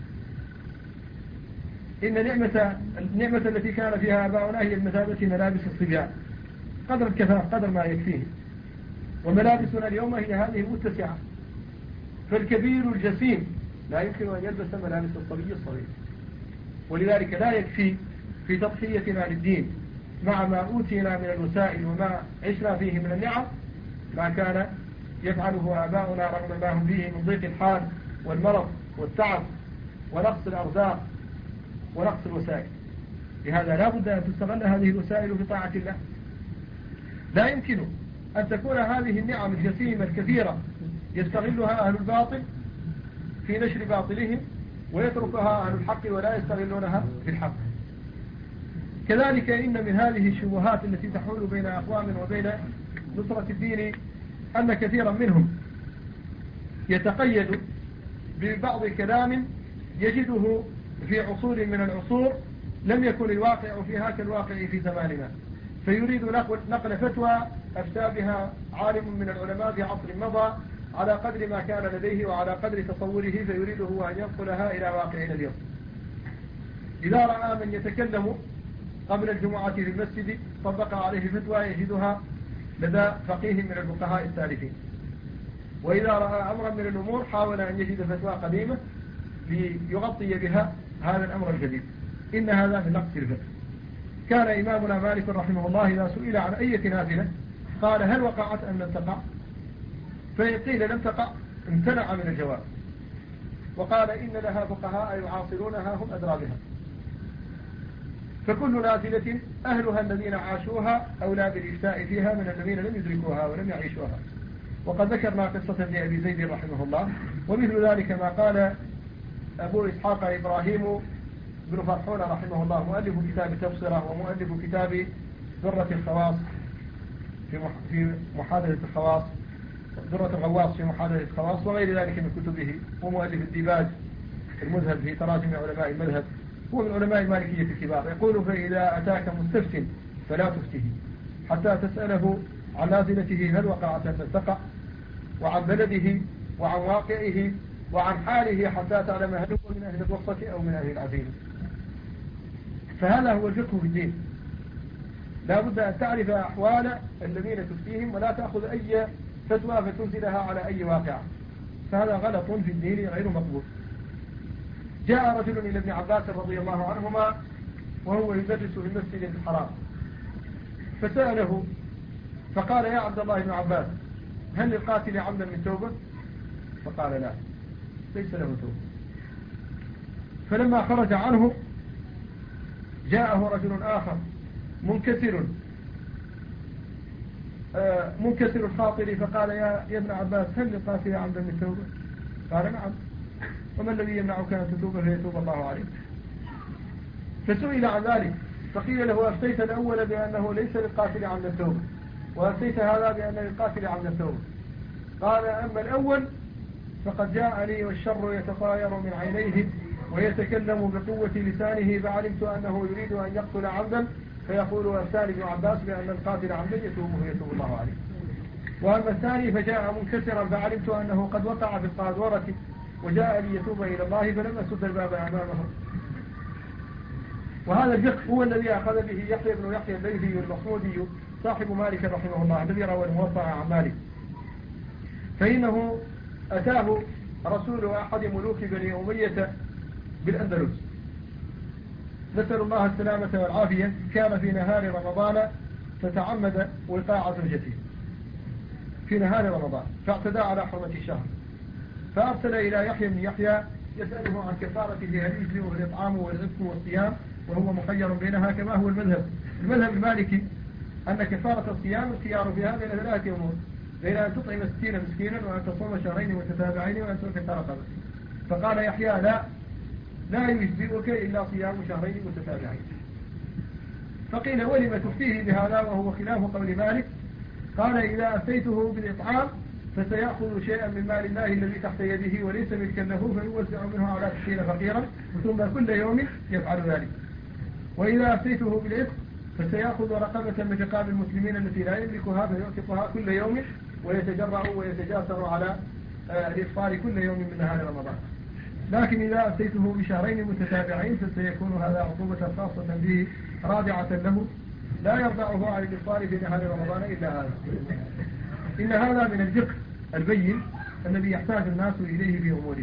إن النعمة التي كان فيها آباؤنا هي المثابة ملابس الصبيان قدر الكفاء، قدر ما يكفيه. وملابسنا اليوم هي هذه المتسعة، فالكبير الجسيم لا يمكن أن يلبس ملابس الصبي الصغير. ولذلك لا يكفي في تضحيتنا للدين مع ما أوتينا من الوسائل وما عشنا فيه من النعم ما كان يفعله آباؤنا رغم ما هم فيه من ضيق الحال والمرض والتعب ونقص الأرزاق ونقص الوسائل. لهذا لا بد أن تستغل هذه الوسائل في طاعة الله. لا يمكن أن تكون هذه النعم الجسيمة الكثيرة يستغلها أهل الباطل في نشر باطلهم، ويتركها أهل الحق ولا يستغلونها في الحق. كذلك إن من هذه الشبهات التي تحول بين أقوام وبين نصرة الدين أن كثيرا منهم يتقيد ببعض كلام يجده في عصور من العصور لم يكن الواقع فيها كالواقع في زماننا، فيريد نقل فتوى أفتى بها عالم من العلماء في عصر مضى على قدر ما كان لديه وعلى قدر تصوره، فيريد هو أن ينقلها إلى واقعنا اليوم. إذا رأى من يتكلم قبل الجمعة في المسجد طبق عليه فتوى يجدها لدى فقيه من الفقهاء السالفين، وإذا رأى أمرا من الأمور حاول أن يجد فتوى قديمة ليغطي بها هذا الأمر الجديد. إن هذا من نقص الفقه. كان إمامنا مالك رحمه الله إذا سئل عن أي نافلة قال هل وقعت أم لم تقع؟ فإن قيل لم تقع امتنع من الجواب، وقال إن لها فقهاء يعاصرونها هم أدرى بها، فكل نازلة أهلها الذين عاشوها أولى بالإفتاء فيها من الذين لم يدركوها ولم يعيشوها. وقد ذكرنا قصة ابن أبي زيد رحمه الله، ومثل ذلك ما قال أبو إسحاق إبراهيم بن فرحون رحمه الله مؤلف كتاب تبصرة ومؤلف كتاب ذرة الخواص في محادثة الخواص، ذرة الغواص في محادثة الخواص، وغير ذلك من كتبه، ومؤلف الديباج المذهب في تراجم علماء المذهب، هو من علماء المالكية الكبار. يقول فإذا أتاك مستفت فلا تفته حتى تسأله عن نازلته هل وقعت أم لم تقع، وعن بلده وعن واقعه وعن حاله، حتى تعلم هل هو من أهل الرخصة أو من أهل العزيمة. فهذا هو الفقه في الدين، لا بد أن تعرف أحوال الذين تفتيهم ولا تأخذ أي فتوى فتنزلها على أي واقع، فهذا غلط في الدين غير مقبول. جاء رجل إلى ابن عباس رضي الله عنهما وهو يدرس في المسجد الحرام، فسأله فقال يا عبد الله بن عباس هل للقاتل عمدا من توبة؟ فقال لا، ليس له توبة. فلما خرج عنه جاءه رجل آخر منكسر الخاطر فقال يا ابن عباس هل للقاتل عمدا من توبة؟ قال نعم، وما الذي يمنعك أن تتوب فيتوب الله عليك؟ فسئل عن ذلك فقيل له أفتيت الأول بأنه ليس للقاتل عمد التوبة، وأفتيت هذا بأن للقاتل عمد التوبة. قال أما الأول فقد جاءني والشر يتطاير من عينيه ويتكلم بقوة لسانه، فعلمت أنه يريد أن يقتل عمدا فيقول أفتاني ابن عباس بأن القاتل عمدا يتوب فيتوب الله عليه. وأما الثاني فجاء منكسرا فعلمت أنه قد وقع في القاذورة وجاء ليتوب إلى الله فلم أسد الباب أمامه. وهذا الفقه هو الذي أخذ به يحيى بن يحيى الليثي المصمودي صاحب مالك رحمه الله الذي روى الموطأ عن مالك، فإنه أتاه رسول أحد ملوك بني أمية بالأندلس، نسأل الله السلامة والعافية، كان في نهار رمضان فتعمد وقاع زوجته في نهار رمضان فاعتدى على حرمة الشهر، فأرسل إلى يحيى بن يحيى يسأله عن كفارته هل يجزئه الإطعام والعتق والصيام، وهو مخير بينها كما هو المذهب المالكي أن كفارة الصيام الخيار فيها بين ثلاثة أمور، بين أن تطعم 60 مسكينا وأن تصوم شهرين متتابعين وأن تعتق رقبة. فقال يحيى لا يجزئك إلا صيام شهرين متتابعين. فقيل ولم تفتيه بهذا وهو خلاف قول مالك؟ قال إذا أفتيته بالإطعام فسيأخذ شيئا من مال الله الذي تحت يده وليس ملكا له فيوزع منه على 60 فقيرا ثم كل يوم يفعل ذلك. وإذا أفتيته بالعتق فسيأخذ رقبة من رقاب المسلمين التي لا يملكها فيعتقها كل يوم ويتجرع ويتجاسر على الإفطار كل يوم من نهار رمضان. لكن إذا أفتيته بشهرين متتابعين فسيكون هذا عقوبة خاصة به رادعة له لا يرضعه عن الإفطار في نهار رمضان إلا هذا. إن هذا من الفقه البين الذي يحتاج الناس إليه في أمورهم.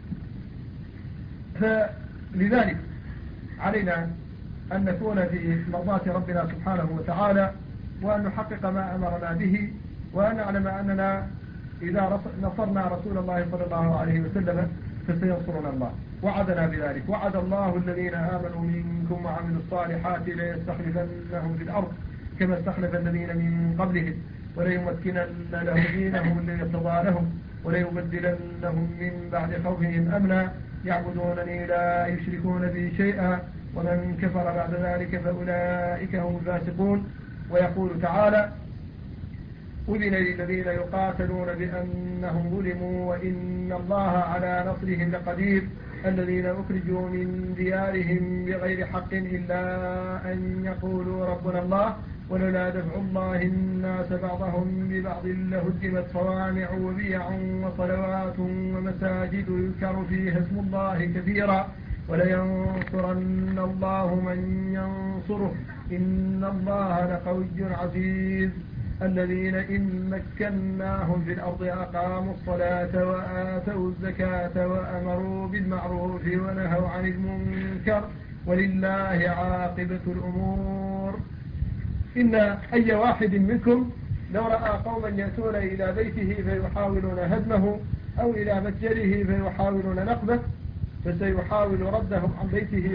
فلذلك علينا أن نكون في مرضاة ربنا سبحانه وتعالى، وأن نحقق ما أمرنا به، وأن نعلم أننا إذا نصرنا رسول الله صلى الله عليه وسلم فسينصرنا الله، وعدنا بذلك. وعد الله الذين آمنوا منكم وعملوا الصالحات ليستخلفنهم في الأرض كما استخلف الذين من قبلهم وليمكنن لهم دينهم الذي ارتضى لهم وليبدلنهم من بعد خوفهم أمنا يعبدونني لا يشركون بي شيئا ومن كفر بعد ذلك فأولئك هم الفاسقون. ويقول تعالى أذن للذين يقاتلون بأنهم ظلموا وإن الله على نصرهم لقدير الذين أخرجوا من ديارهم بغير حق إلا أن يقولوا ربنا الله ولولا دفع الله الناس بعضهم ببعض لهدمت صوامع وبيع وصلوات ومساجد يذكر فيها اسم الله كثيرا ولينصرن الله من ينصره إن الله لقوي عزيز الذين إن مكناهم في الأرض أقاموا الصلاة وآتوا الزكاة وأمروا بالمعروف ونهوا عن المنكر ولله عاقبة الأمور. إن أي واحد منكم لو رأى قوما يأتون إلى بيته فيحاولون هدمه أو إلى متجره فيحاولون نقبه فسيحاول ردهم عن بيته